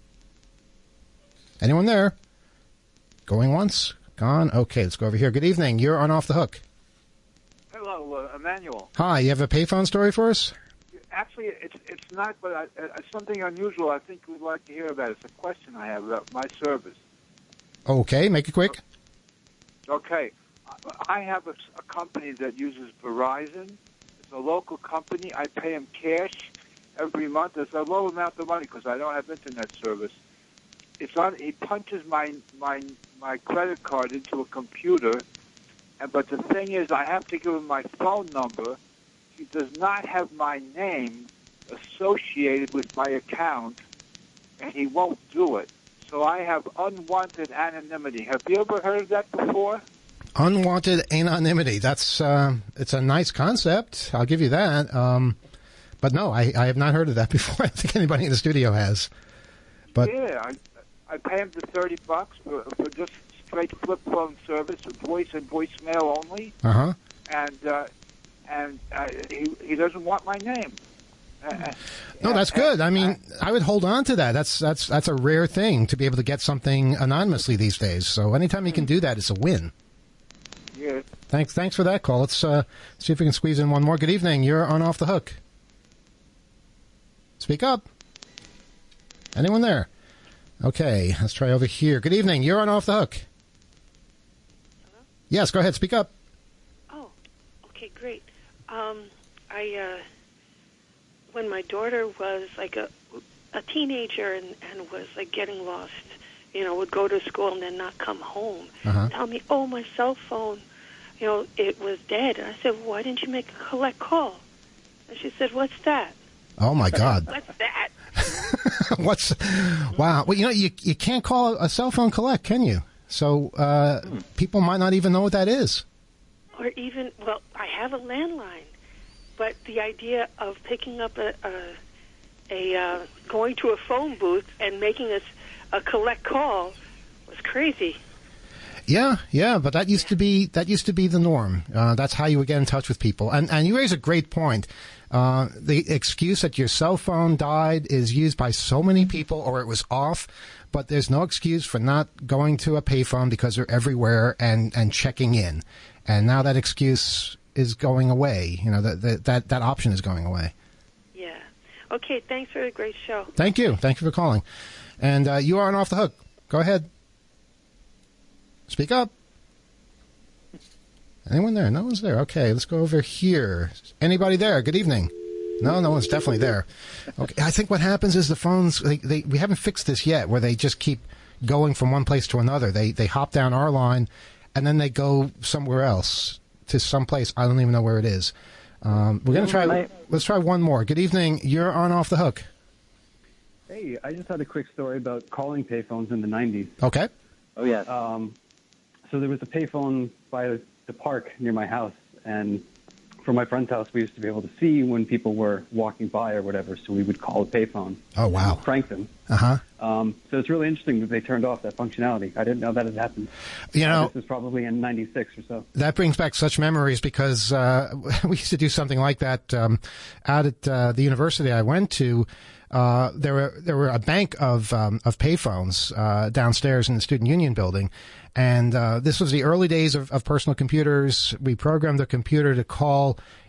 Anyone there? Going once? Gone? Okay, let's go over here. Good evening. You're on Off the Hook. Hello, uh, Emmanuel. Hi. You have a payphone story for us? Actually, it's it's not, but I, it's something unusual. I think we'd like to hear about. It's a question I have about my service. Okay, make it quick. Okay, I have a, a company that uses Verizon. It's a local company. I pay them cash every month. It's a low amount of money because I don't have internet service. It's on. He punches my my my credit card into a computer, and but the thing is, I have to give him my phone number. He does not have my name associated with my account, and he won't do it. So I have unwanted anonymity. Have you ever heard of that before? Unwanted anonymity. That's uh, it's a nice concept. I'll give you that. Um, but no, I, I have not heard of that before. I don't think anybody in the studio has. But yeah, I, I pay him the thirty bucks for, for just straight flip phone service, voice and voicemail only. Uh huh. And. Uh, And uh, he he doesn't want my name. Uh, no, that's good. I mean, I would hold on to that. That's that's that's a rare thing to be able to get something anonymously these days. So anytime you can do that, it's a win. Yeah. Thanks. Thanks for that call. Let's uh, see if we can squeeze in one more. Good evening. You're on Off the Hook. Speak up. Anyone there? Okay. Let's try over here. Good evening. You're on Off the Hook. Hello? Yes. Go ahead. Speak up. Oh. Okay. Great. Um, I, uh, when my daughter was like a, a teenager and, and was like getting lost, you know, would go to school and then not come home, uh-huh. tell me, oh, my cell phone, you know, it was dead. And I said, well, why didn't you make a collect call? And she said, what's that? Oh, my God. What's that? What's, wow. Well, you know, you, you can't call a cell phone collect, can you? So, uh, hmm. people might not even know what that is. Or even, well, I have a landline, but the idea of picking up a, a, a uh, going to a phone booth and making a, a collect call was crazy. Yeah, yeah, but that used to be that used to be the norm. Uh, that's how you would get in touch with people. And and you raise a great point. Uh, the excuse that your cell phone died is used by so many people, or it was off. But there's no excuse for not going to a payphone because they're everywhere and, and checking in. And now that excuse is going away. You know, that that that, that option is going away. Yeah. Okay, thanks for a great show. Thank you. Thank you for calling. And uh, you are on Off the Hook. Go ahead. Speak up. Anyone there? No one's there. Okay, let's go over here. Anybody there? Good evening. No, no one's definitely there. Okay, I think what happens is the phones, they, they, we haven't fixed this yet, where they just keep going from one place to another. They they hop down our line, and then they go somewhere else, to some place. I don't even know where it is. Um, we're going to try, let's try one more. Good evening. You're on Off the Hook. Hey, I just had a quick story about calling payphones in the nineties. Okay. Oh, yeah. Um, so there was a payphone by the park near my house, and from my friend's house, we used to be able to see when people were walking by or whatever, so we would call a payphone. Oh, wow. Prank them. Uh-huh. Um, so it's really interesting that they turned off that functionality. I didn't know that had happened. You know, uh, this was probably in ninety-six or so. That brings back such memories because uh, we used to do something like that um, out at uh, the university I went to. Uh, there were there were a bank of um, of payphones uh, downstairs in the Student Union building, and uh, this was the early days of, of personal computers. We programmed the computer to call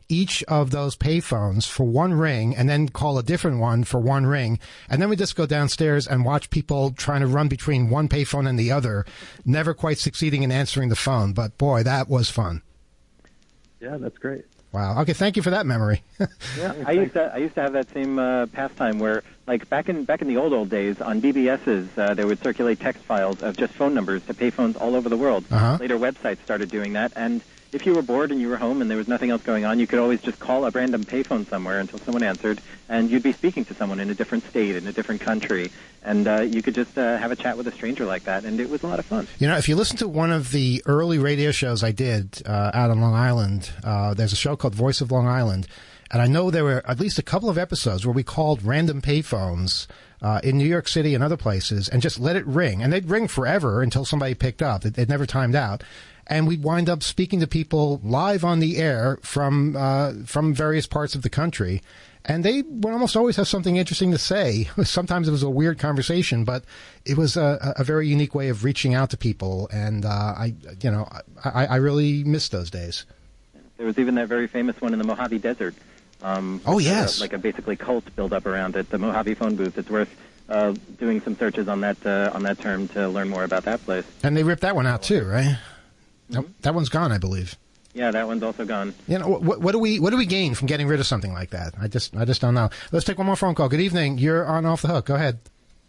each of those payphones for one ring and then call a different one for one ring. And then we just go downstairs and watch people trying to run between one payphone and the other, never quite succeeding in answering the phone. But boy, that was fun. Yeah, that's great. Wow. Okay, thank you for that memory. Yeah, I used to I used to have that same uh, pastime where, like back in back in the old old days, on B B S's, uh, they would circulate text files of just phone numbers to payphones all over the world. Uh-huh. Later, websites started doing that, and if you were bored and you were home and there was nothing else going on, you could always just call a random payphone somewhere until someone answered, and you'd be speaking to someone in a different state, in a different country, and uh, you could just uh, have a chat with a stranger like that, and it was a lot of fun. You know, if you listen to one of the early radio shows I did uh, out on Long Island, uh, there's a show called Voice of Long Island, and I know there were at least a couple of episodes where we called random payphones uh, in New York City and other places and just let it ring. And they'd ring forever until somebody picked up. It, it never timed out. And we'd wind up speaking to people live on the air from uh, from various parts of the country. And they would almost always have something interesting to say. Sometimes it was a weird conversation, but it was a, a very unique way of reaching out to people. And uh, I, you know, I, I really miss those days. There was even that very famous one in the Mojave Desert. Um, oh, with, yes. Uh, like a basically cult built up around it, the Mojave phone booth. It's worth uh, doing some searches on that uh, on that term to learn more about that place. And they ripped that one out too, right? Mm-hmm. Nope, that one's gone, I believe. Yeah, that one's also gone. You know, what, what do we what do we gain from getting rid of something like that? I just I just don't know. Let's take one more phone call. Good evening. You're on Off the Hook. Go ahead.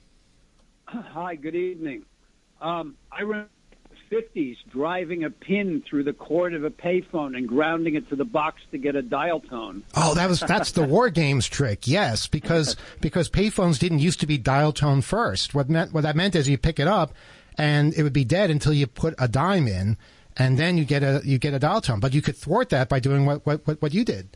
Hi. Good evening. Um, I remember the fifties driving a pin through the cord of a payphone and grounding it to the box to get a dial tone. Oh, that was that's the War Games trick. Yes, because because payphones didn't used to be dial tone first. What meant what that meant is you pick it up, and it would be dead until you put a dime in. And then you get a you get a dial tone, but you could thwart that by doing what, what, what you did.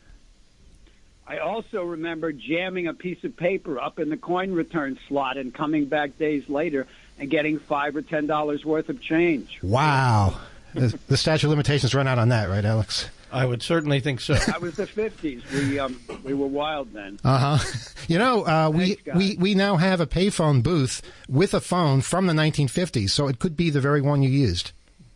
I also remember jamming a piece of paper up in the coin return slot and coming back days later and getting five or ten dollars worth of change. Wow, the, the statute of limitations run out on that, right, Alex? I would certainly think so. That was the fifties. We um we were wild then. Uh huh. You know, uh, we Thanks, we we now have a payphone booth with a phone from the nineteen fifties, so it could be the very one you used.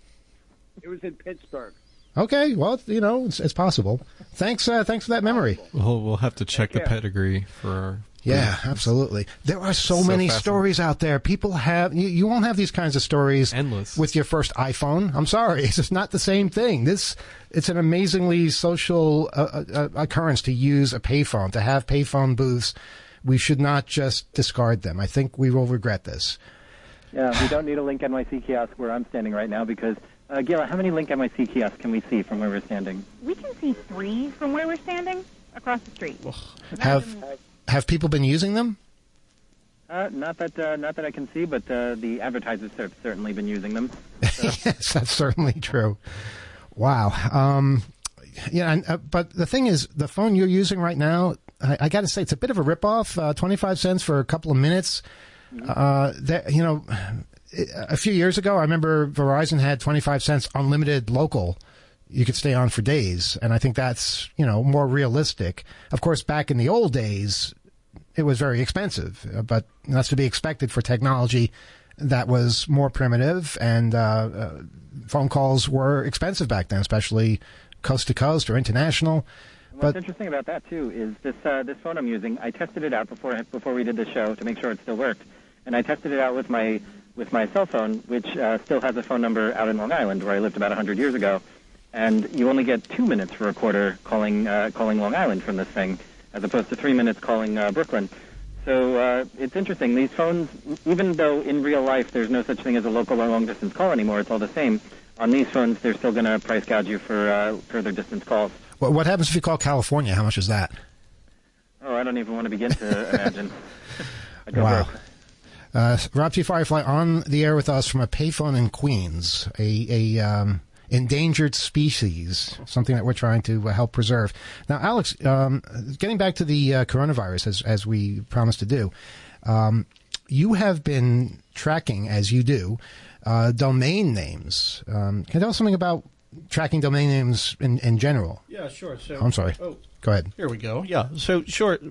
It was in Pittsburgh. Okay, well, you know, it's, it's possible. Thanks, uh, thanks for that memory. We'll, we'll have to check the pedigree for our... Yeah, absolutely. There are so, So many fascinating. stories out there. People have, you, you won't have these kinds of stories Endless. with your first iPhone. I'm sorry. It's just not the same thing. This, it's an amazingly social uh, uh, occurrence to use a payphone, to have payphone booths. We should not just discard them. I think we will regret this. Yeah, we don't need a Link N Y C kiosk where I'm standing right now because, uh, Gila, how many Link N Y C kiosks can we see from where we're standing? We can see three from where we're standing across the street. Have have people been using them? Uh, not that uh, not that I can see, but uh, the advertisers have certainly been using them. So. Yes, that's certainly true. Wow. Um, yeah, and, uh, but the thing is, the phone you're using right now, I, I got to say, it's a bit of a ripoff. Uh, twenty-five cents for a couple of minutes. Uh, that, you know, a few years ago, I remember Verizon had twenty-five cents unlimited local. You could stay on for days. And I think that's, you know, more realistic. Of course, back in the old days, it was very expensive, but that's to be expected for technology that was more primitive. And, uh, uh phone calls were expensive back then, especially coast to coast or international. What's interesting about that too is this uh, this phone I'm using. I tested it out before before we did the show to make sure it still worked, and I tested it out with my with my cell phone, which uh, still has a phone number out in Long Island where I lived about one hundred years ago, and you only get two minutes for a quarter calling uh, calling Long Island from this thing, as opposed to three minutes calling uh, Brooklyn. So uh, it's interesting. These phones, even though in real life there's no such thing as a local or long distance call anymore, it's all the same. On these phones, they're still going to price gouge you for uh, further distance calls. What, what happens if you call California? How much is that? Oh, I don't even want to begin to imagine. I'd go Wow. broke. Uh, Rob T. Firefly on the air with us from a payphone in Queens, a, a um, endangered species, something that we're trying to uh, help preserve. Now, Alex, um, getting back to the uh, coronavirus, as, as we promised to do, um, you have been tracking, as you do, uh, domain names. Um, can you tell us something about tracking domain names in, in general? Yeah, sure. So, I'm sorry. Oh, go ahead. Here we go. Yeah. So, sure.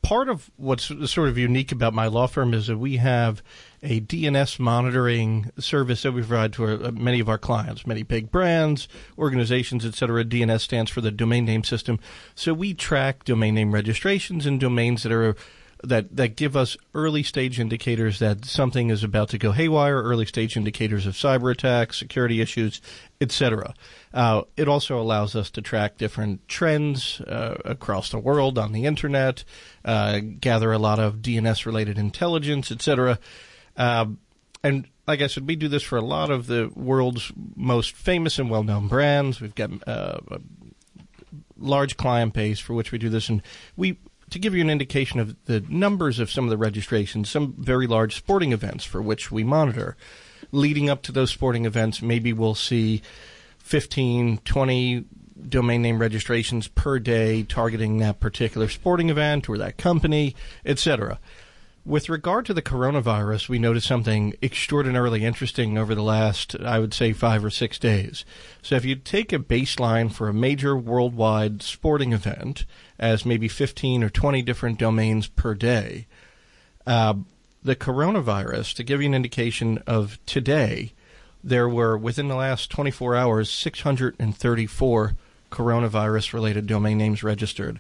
part of what's sort of unique about my law firm is that we have a D N S monitoring service that we provide to our, many of our clients, many big brands, organizations, et cetera. D N S stands for the domain name system. So we track domain name registrations and domains that are that, that give us early stage indicators that something is about to go haywire, early stage indicators of cyber attacks, security issues, et cetera. Uh, it also allows us to track different trends uh, across the world on the internet, uh, gather a lot of D N S-related intelligence, et cetera. Uh, and like I said, we do this for a lot of the world's most famous and well-known brands. We've got uh, a large client base for which we do this. And we, to give you an indication of the numbers of some of the registrations, some very large sporting events for which we monitor. Leading up to those sporting events, maybe we'll see fifteen, twenty domain name registrations per day targeting that particular sporting event or that company, et cetera. With regard to the coronavirus, we noticed something extraordinarily interesting over the last, I would say, five or six days. So if you take a baseline for a major worldwide sporting event as maybe fifteen or twenty different domains per day, uh, the coronavirus, to give you an indication of today, there were, within the last twenty-four hours, six hundred thirty-four coronavirus-related domain names registered.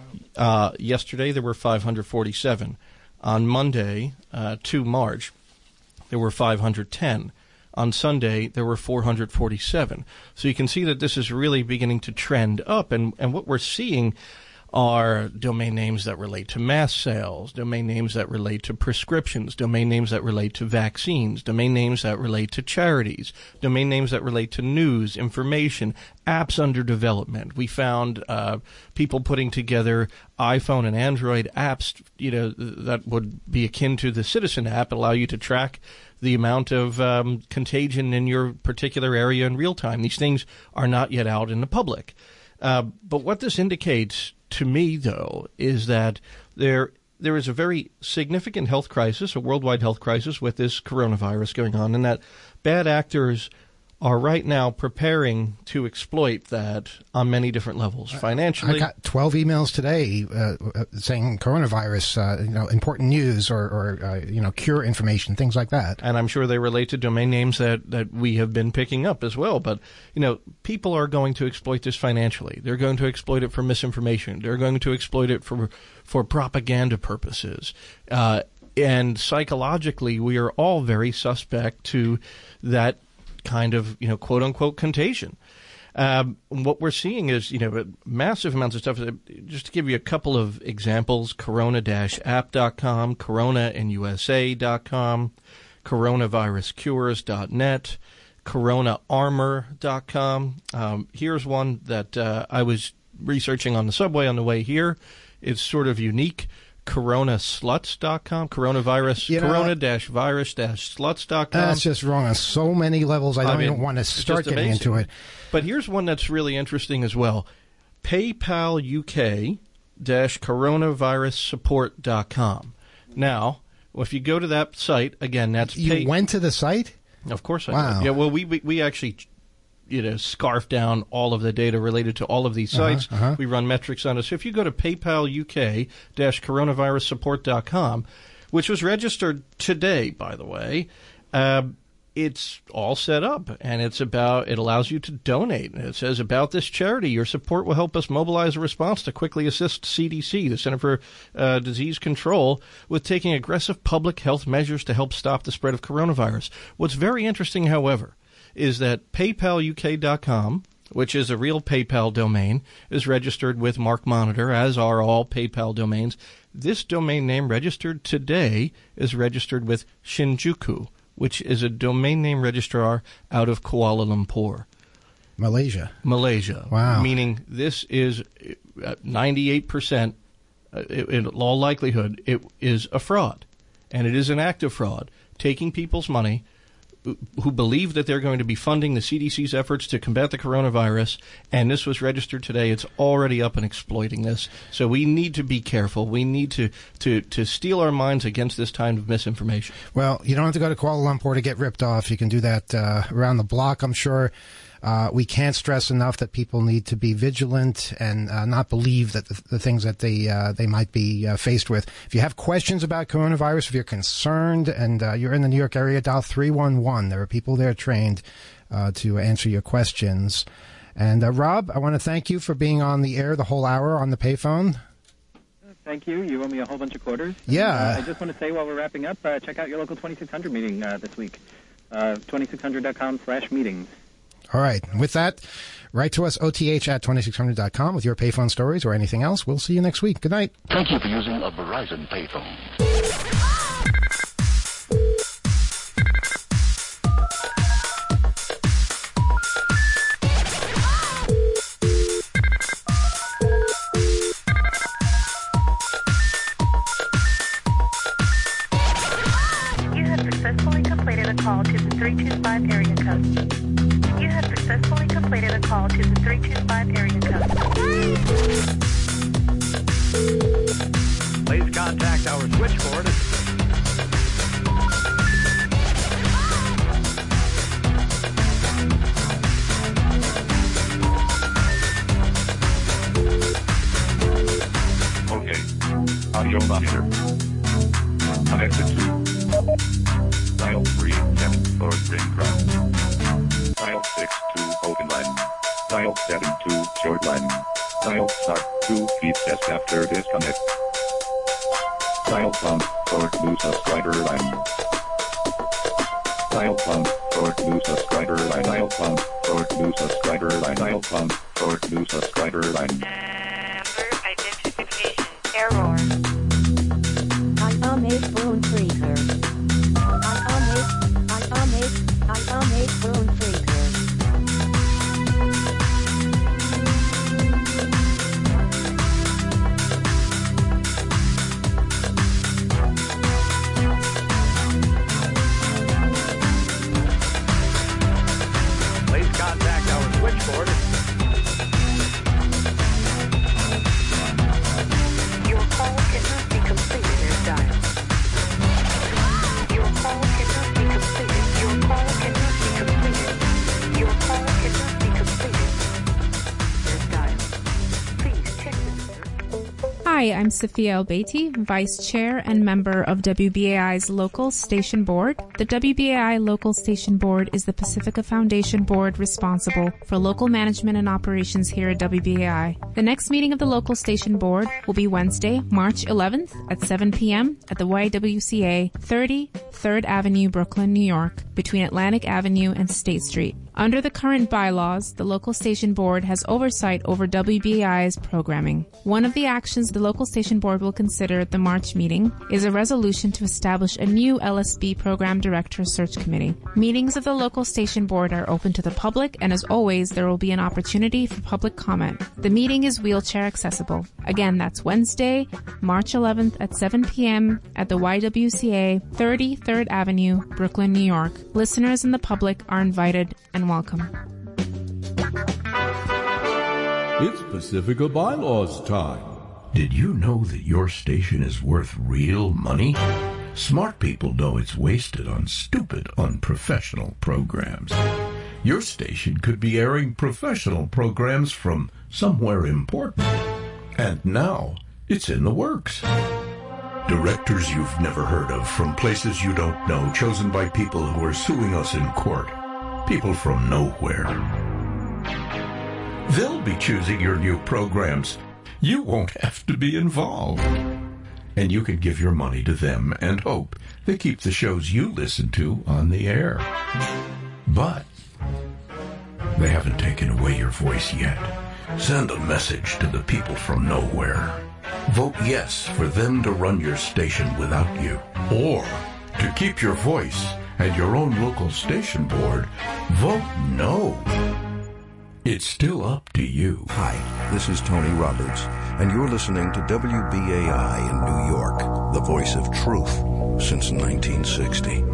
Uh, yesterday, there were five hundred forty-seven. On Monday, uh, two March, there were five hundred ten. On Sunday, there were four hundred forty-seven. So you can see that this is really beginning to trend up. And, and what we're seeing are domain names that relate to mass sales, domain names that relate to prescriptions, domain names that relate to vaccines, domain names that relate to charities, domain names that relate to news, information, apps under development. We found uh, people putting together iPhone and Android apps, you know, that would be akin to the Citizen app, allow you to track the amount of um, contagion in your particular area in real time. These things are not yet out in the public. Uh, but what this indicates to me, though, is that there there is a very significant health crisis, a worldwide health crisis with this coronavirus going on, and that bad actors are right now preparing to exploit that on many different levels. Financially, I got twelve emails today uh, saying coronavirus, uh, you know, important news or, or uh, you know, cure information, things like that. And I'm sure they relate to domain names that, that we have been picking up as well. But, you know, people are going to exploit this financially. They're going to exploit it for misinformation. They're going to exploit it for for propaganda purposes. Uh, and psychologically, we are all very suspect to that kind of, you know, quote unquote contagion. Um, what we're seeing is, you know, massive amounts of stuff. Just to give you a couple of examples, corona dash app dot com, corona in U S A dot com, coronavirus cures dot net, corona armor dot com. Um, here's one that uh, I was researching on the subway on the way here. It's sort of unique. corona sluts dot com, coronavirus, you know, corona dash virus dash sluts dot com. That's just wrong on so many levels. I don't I mean, even want to start getting amazing. into it. But here's one that's really interesting as well. PayPal U K dash coronavirus support dot com. Now, if you go to that site, again, that's... You pay- went to the site? Of course I wow. did. Yeah, well, we, we, we actually... you know, scarf down all of the data related to all of these sites. Uh-huh, uh-huh. We run metrics on it. So if you go to PayPal U K dash coronavirus support dot com, which was registered today, by the way, uh, it's all set up, and it's about, it allows you to donate. And it says, about this charity, your support will help us mobilize a response to quickly assist C D C, the Center for uh, Disease Control, with taking aggressive public health measures to help stop the spread of coronavirus. What's very interesting, however, is that PayPal U K dot com, which is a real PayPal domain, is registered with Mark Monitor, as are all PayPal domains. This domain name registered today is registered with Shinjuku, which is a domain name registrar out of Kuala Lumpur. Malaysia. Malaysia. Wow. Meaning this is ninety-eight percent, in all likelihood, it is a fraud. And it is an act of fraud, taking people's money who believe that they're going to be funding the C D C's efforts to combat the coronavirus, and this was registered today. It's already up and exploiting this. So we need to be careful. We need to, to, to steel our minds against this kind of misinformation. Well, you don't have to go to Kuala Lumpur to get ripped off. You can do that uh, around the block, I'm sure. Uh, we can't stress enough that people need to be vigilant and uh, not believe that the, the things that they uh, they might be uh, faced with. If you have questions about coronavirus, if you're concerned and uh, you're in the New York area, dial three one one. There are people there trained uh, to answer your questions. And uh, Rob, I want to thank you for being on the air the whole hour on the payphone. Thank you. You owe me a whole bunch of quarters. Yeah. Uh, I just want to say while we're wrapping up, uh, check out your local twenty-six hundred meeting uh, this week. Uh, twenty-six hundred dot com slash meetings. All right. With that, write to us, O T H at twenty-six hundred dot com with your payphone stories or anything else. We'll see you next week. Good night. Thank you for using a Verizon payphone. You have successfully completed a call to the three two five area code. You have successfully completed a call to the three two five area code. Please contact our switchboard. Okay. Audio monitor. Connected to dial three seven four ring crown. Dial six two open line. Dial seven two short line. Dial star two feet test after disconnect. Dial pound for new subscriber line. Dial pound for new subscriber line. Dial pound for new subscriber line. Dial pound for new subscriber line. Number identification error. I am a phone freaker. I am a, I am a, I am a phone freaker. Please contact our switchboard. Your call cannot be completed as dialed. Your call cannot be completed. Your call cannot be completed. Your call cannot be completed as dialed. Please check this. Hi, I'm Sophia El Beatty, Vice Chair and member of W B A I's Local Station Board. The W B A I Local Station Board is the Pacifica Foundation board responsible for local management and operations here at W B A I. The next meeting of the Local Station Board will be Wednesday, March eleventh at seven p.m. at the Y W C A, thirty third Avenue, Brooklyn, New York, between Atlantic Avenue and State Street. Under the current bylaws, the Local Station Board has oversight over W B A I's programming. One of the actions the Local Station Board will consider at the March meeting is a resolution to establish a new L S B Program Director Search Committee. Meetings of the Local Station Board are open to the public, and as always, there will be an opportunity for public comment. The meeting is wheelchair accessible. Again, that's Wednesday, March eleventh at seven p.m. at the Y W C A, thirty third Avenue, Brooklyn, New York. Listeners and the public are invited and welcome. It's Pacifica Bylaws time. Did you know that your station is worth real money? Smart people know it's wasted on stupid, unprofessional programs. Your station could be airing professional programs from somewhere important. And now, it's in the works. Directors you've never heard of from places you don't know, chosen by people who are suing us in court. People from nowhere. They'll be choosing your new programs. You won't have to be involved. And you can give your money to them and hope they keep the shows you listen to on the air. But they haven't taken away your voice yet. Send a message to the people from nowhere. Vote yes for them to run your station without you. Or to keep your voice and your own local station board, vote no. It's still up to you. Hi, this is Tony Roberts, and you're listening to W B A I in New York, the voice of truth since nineteen sixty.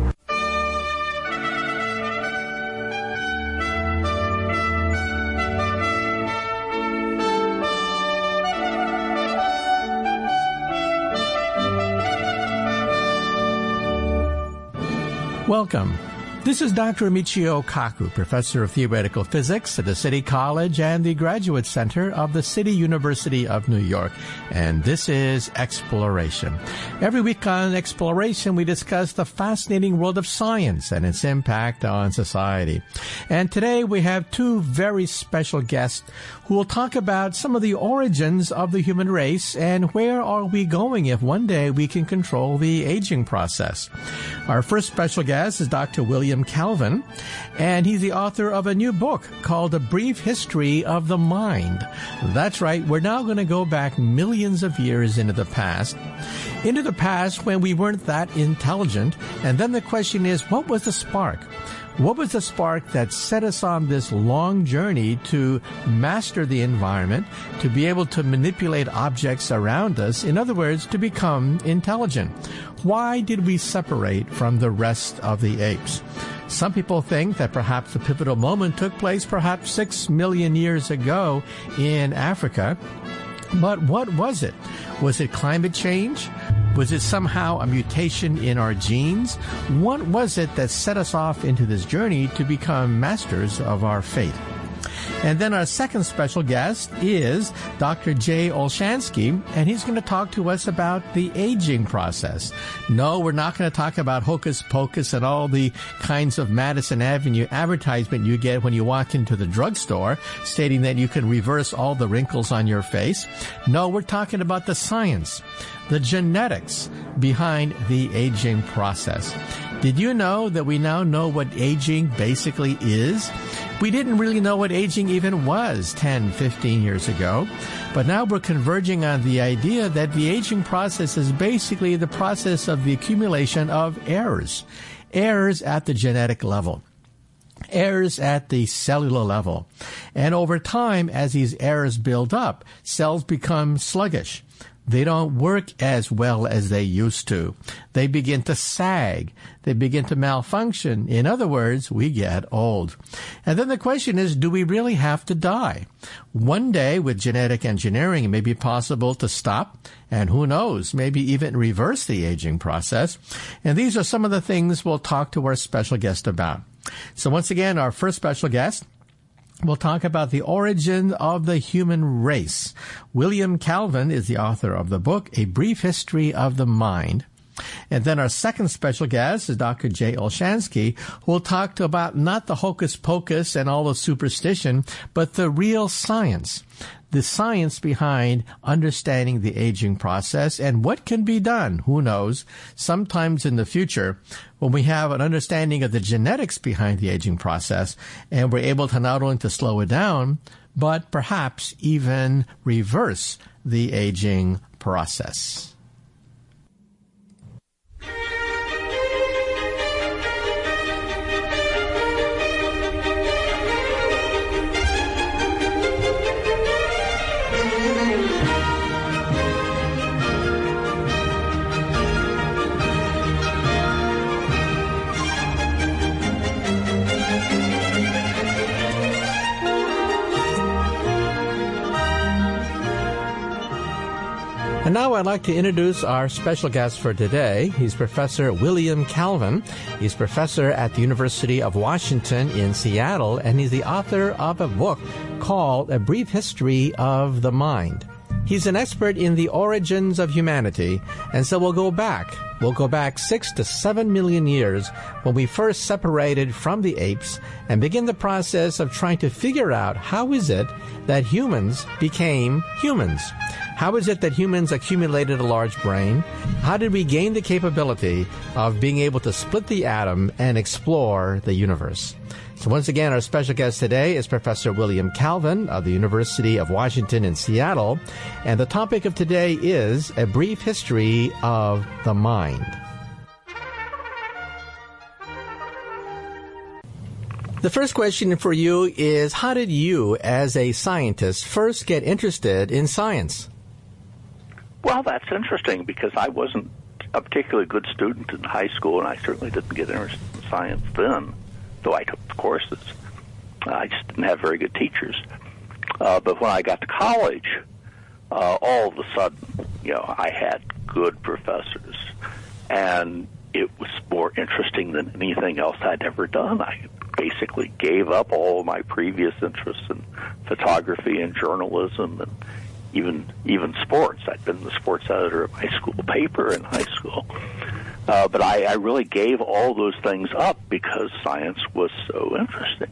Welcome. This is Doctor Michio Kaku, Professor of Theoretical Physics at the City College and the Graduate Center of the City University of New York. And this is Exploration. Every week on Exploration, we discuss the fascinating world of science and its impact on society. And today we have two very special guests who will talk about some of the origins of the human race and where are we going if one day we can control the aging process. Our first special guest is Doctor William Calvin, and he's the author of a new book called A Brief History of the Mind. That's right, we're now going to go back millions of years into the past, into the past when we weren't that intelligent, and then the question is, what was the spark? What was the spark that set us on this long journey to master the environment, to be able to manipulate objects around us, in other words, to become intelligent? Why did we separate from the rest of the apes? Some people think that perhaps the pivotal moment took place perhaps six million years ago in Africa. But what was it? Was it climate change? Was it somehow a mutation in our genes? What was it that set us off into this journey to become masters of our fate? And then our second special guest is Doctor Jay Olshansky, and he's going to talk to us about the aging process. No, we're not going to talk about hocus pocus and all the kinds of Madison Avenue advertisement you get when you walk into the drugstore, stating that you can reverse all the wrinkles on your face. No, we're talking about the science, the genetics behind the aging process. Did you know that we now know what aging basically is? We didn't really know what aging even was ten, fifteen years ago, but now we're converging on the idea that the aging process is basically the process of the accumulation of errors, errors at the genetic level, errors at the cellular level. And over time, as these errors build up, cells become sluggish. They don't work as well as they used to. They begin to sag. They begin to malfunction. In other words, we get old. And then the question is, do we really have to die? One day, with genetic engineering, it may be possible to stop, and who knows, maybe even reverse the aging process. And these are some of the things we'll talk to our special guest about. So once again, our first special guest, we'll talk about the origin of the human race. William Calvin is the author of the book, A Brief History of the Mind. And then our second special guest is Doctor Jay Olshansky, who will talk to about not the hocus pocus and all the superstition, but the real science, the science behind understanding the aging process and what can be done, who knows, sometimes in the future when we have an understanding of the genetics behind the aging process and we're able to not only to slow it down, but perhaps even reverse the aging process. And now I'd like to introduce our special guest for today. He's Professor William Calvin. He's professor at the University of Washington in Seattle, and he's the author of a book called A Brief History of the Mind. He's an expert in the origins of humanity, and so we'll go back. We'll go back six to seven million years when we first separated from the apes and begin the process of trying to figure out how is it that humans became humans. How is it that humans accumulated a large brain? How did we gain the capability of being able to split the atom and explore the universe? So once again, our special guest today is Professor William Calvin of the University of Washington in Seattle. And the topic of today is A Brief History of the Mind. The first question for you is, how did you, as a scientist, first get interested in science? Well, that's interesting because I wasn't a particularly good student in high school, and I certainly didn't get interested in science then, though I took the courses. I just didn't have very good teachers. Uh, but when I got to college, uh, all of a sudden, you know, I had good professors, and it was more interesting than anything else I'd ever done. I basically gave up all of my previous interests in photography and journalism and even even sports. I'd been the sports editor of my school paper in high school. Uh, but I, I really gave all those things up because science was so interesting.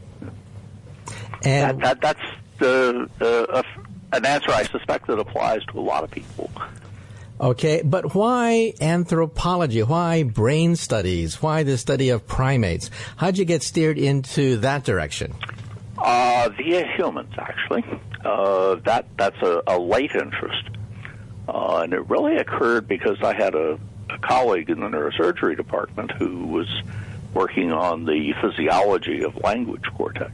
And that, that, that's the, uh, an answer I suspect that applies to a lot of people. Okay, but why anthropology? Why brain studies? Why the study of primates? How'd you get steered into that direction? Uh, via humans, actually. Uh, that that's a, a late interest. Uh, and it really occurred because I had a, a colleague in the neurosurgery department who was working on the physiology of language cortex.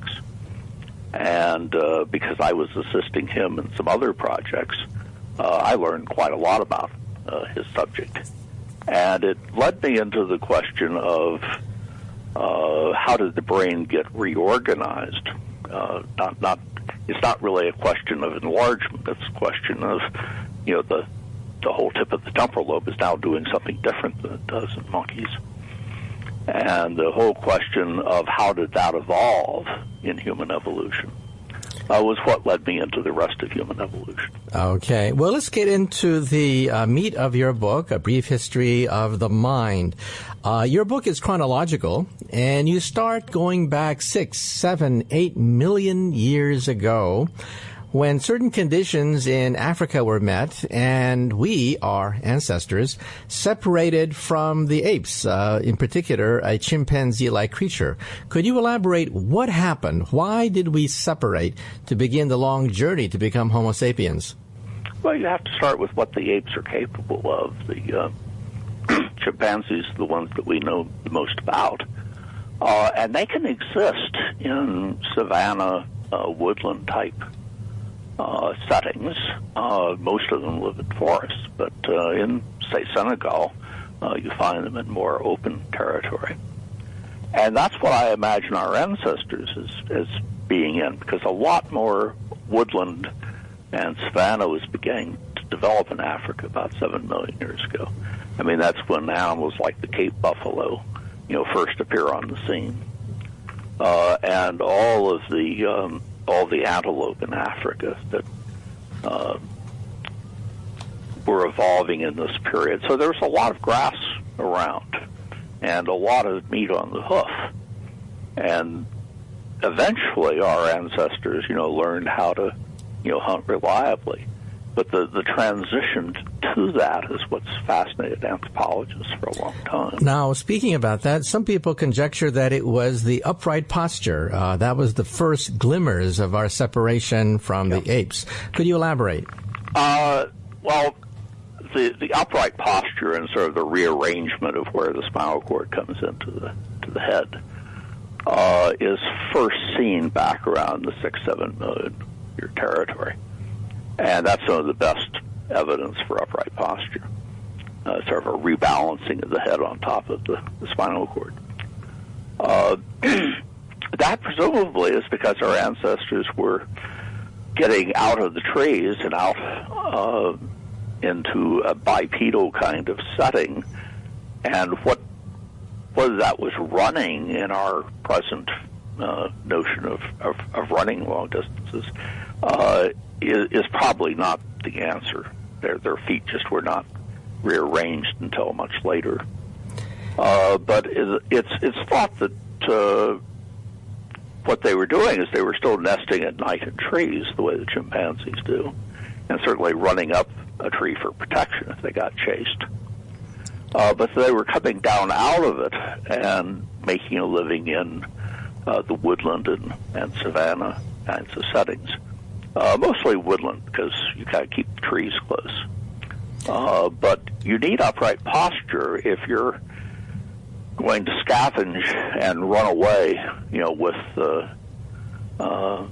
And uh, because I was assisting him in some other projects, uh, I learned quite a lot about uh, his subject. And it led me into the question of uh, how did the brain get reorganized? Uh, not, not, it's not really a question of enlargement. It's a question of, you know, the the whole tip of the temporal lobe is now doing something different than it does in monkeys. And the whole question of how did that evolve in human evolution uh, was what led me into the rest of human evolution. Okay. Well, let's get into the uh, meat of your book, A Brief History of the Mind. Uh, your book is chronological, and you start going back six, seven, eight million years ago when certain conditions in Africa were met, and we, our ancestors, separated from the apes, uh, in particular, a chimpanzee-like creature. Could you elaborate what happened? Why did we separate to begin the long journey to become Homo sapiens? Well, you have to start with what the apes are capable of. The uh, chimpanzees are the ones that we know the most about. Uh, and they can exist in savanna, uh, woodland-type Uh, settings. Uh, most of them live in forests, but uh, in, say, Senegal, uh, you find them in more open territory. And that's what I imagine our ancestors as, as being in, because a lot more woodland and savanna was beginning to develop in Africa about seven million years ago. I mean, that's when animals like the Cape buffalo, you know, first appear on the scene. Uh, and all of the um, all the antelope in Africa that uh, were evolving in this period. So there was a lot of grass around and a lot of meat on the hoof. And eventually our ancestors, you know, learned how to, you know, hunt reliably. But the, the transition to that is what's fascinated anthropologists for a long time. Now, speaking about that, some people conjecture that it was the upright posture. Uh, that was the first glimmers of our separation from yeah. the apes. Could you elaborate? Uh, well, the the upright posture and sort of the rearrangement of where the spinal cord comes into the to the head uh, is first seen back around the six, seven million year territory. And that's some of the best evidence for upright posture, uh, sort of a rebalancing of the head on top of the, the spinal cord. Uh, that presumably is because our ancestors were getting out of the trees and out uh, into a bipedal kind of setting, and what whether that was running in our present uh, notion of, of, of running long distances uh, is, is probably not the answer. Their their feet just were not rearranged until much later. Uh, but it's it's thought that uh, what they were doing is they were still nesting at night in trees the way the chimpanzees do, and certainly running up a tree for protection if they got chased. Uh, but they were coming down out of it and making a living in uh, the woodland and, and savanna kinds of settings. Uh, mostly woodland because you got to keep the trees close. Uh, but you need upright posture if you're going to scavenge and run away, you know, with, uh, uh,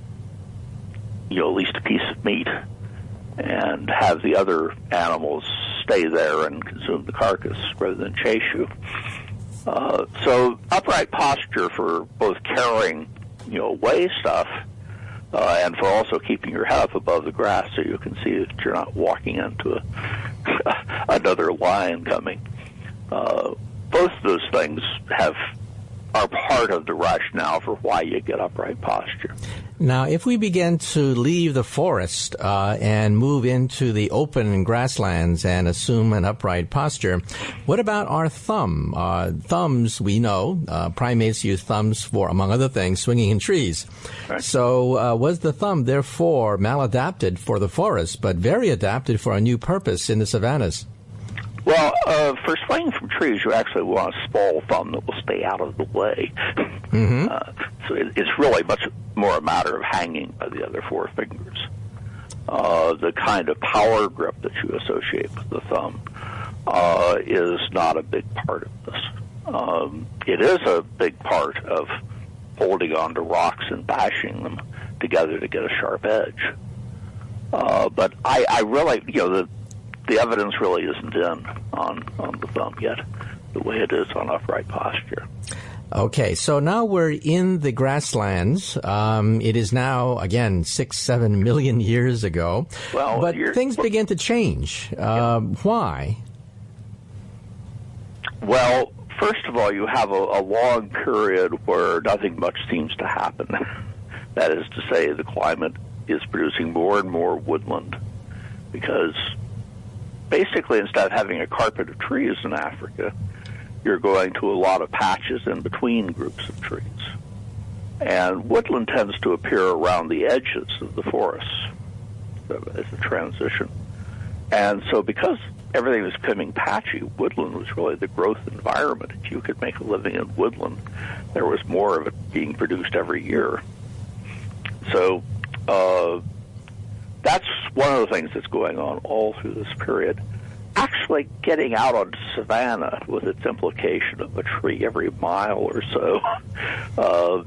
you know, at least a piece of meat, and have the other animals stay there and consume the carcass rather than chase you. Uh, so upright posture for both carrying, you know, away stuff, uh, and for also keeping your head up above the grass so you can see that you're not walking into a, another lion coming. Uh, both of those things have are part of the rationale for why you get upright posture. Now, if we begin to leave the forest uh, and move into the open grasslands and assume an upright posture, what about our thumb? Uh, thumbs, we know, uh, primates use thumbs for, among other things, swinging in trees. Right. So uh, was the thumb, therefore, maladapted for the forest, but very adapted for a new purpose in the savannas? Well, uh, for swinging from trees, you actually want a small thumb that will stay out of the way. Mm-hmm. Uh, so it, it's really much more a matter of hanging by the other four fingers. Uh, the kind of power grip that you associate with the thumb uh, is not a big part of this. Um, it is a big part of holding onto rocks and bashing them together to get a sharp edge. Uh, but I, I really, you know, the The evidence really isn't in on, on the thumb yet, the way it is on upright posture. Okay, so now we're in the grasslands. Um, it is now, again, six, seven million years ago. Well, but things begin to change. Uh, why? Well, first of all, you have a, a long period where nothing much seems to happen. That is to say, the climate is producing more and more woodland because basically, instead of having a carpet of trees in Africa, you're going to a lot of patches in between groups of trees. And woodland tends to appear around the edges of the forests as a transition. And so because everything was becoming patchy, woodland was really the growth environment. If you could make a living in woodland, there was more of it being produced every year. So uh, that's one of the things that's going on all through this period. Actually getting out on savanna with its implication of a tree every mile or so uh,